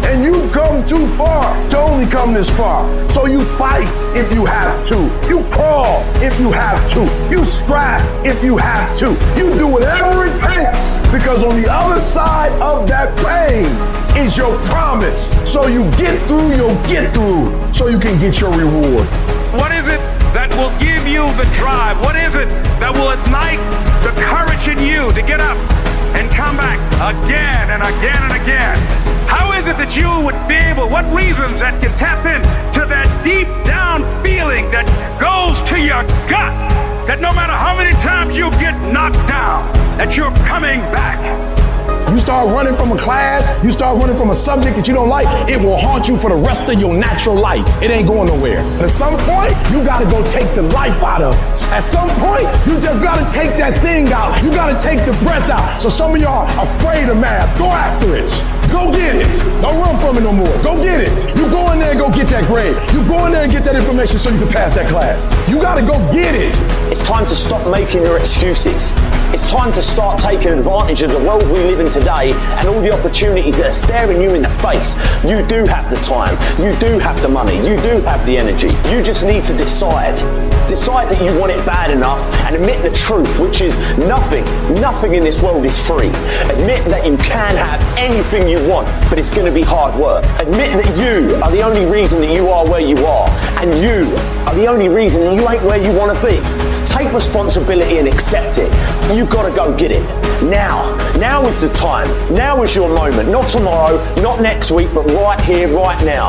X: And you've come too far to only come this far. So you fight if you have to. You crawl if you have to. You scrap if you have to. You do whatever it takes, because on the other side of that pain is your promise. So you get through, you'll get through, so you can get your reward.
A: What is it that will give you the drive? What is it that will ignite the courage in you to get up and come back again and again and again? How is it that you would be able, what reasons that can tap in to that deep down feeling that goes to your gut, that no matter how many times you get knocked down, that you're coming back?
X: You start running from a class, you start running from a subject that you don't like, it will haunt you for the rest of your natural life. It ain't going nowhere. But at some point, you gotta go take the life out of it. At some point, you just gotta take that thing out. You gotta take the breath out. So some of y'all are afraid of math. Go after it. Go get it. Don't run from it no more. Go get it. You go in there and go get that grade. You go in there and get that information so you can pass that class. You gotta go get it.
I: It's time to stop making your excuses. It's time to start taking advantage of the world we live in today and all the opportunities that are staring you in the face. You do have the time. You do have the money. You do have the energy. You just need to decide. Decide that you want it bad enough and admit the truth, which is nothing, nothing in this world is free. Admit that you can have anything you want, but it's going to be hard work. Admit that you are the only reason that you are where you are, and you are the only reason that you ain't where you want to be. Take responsibility and accept it. You've got to go get it. Now. Now is the time. Now is your moment. Not tomorrow, not next week, but right here, right now.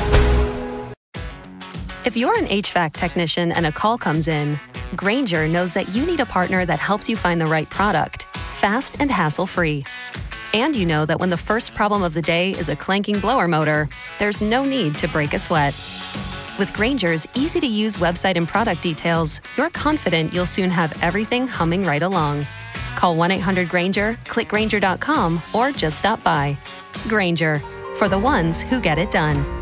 L: If you're an H V A C technician and a call comes in, Grainger knows that you need a partner that helps you find the right product, fast and hassle-free. And you know that when the first problem of the day is a clanking blower motor, there's no need to break a sweat. With Grainger's easy-to-use website and product details, you're confident you'll soon have everything humming right along. Call one eight hundred Grainger, click Grainger dot com, or just stop by. Grainger, for the ones who get it done.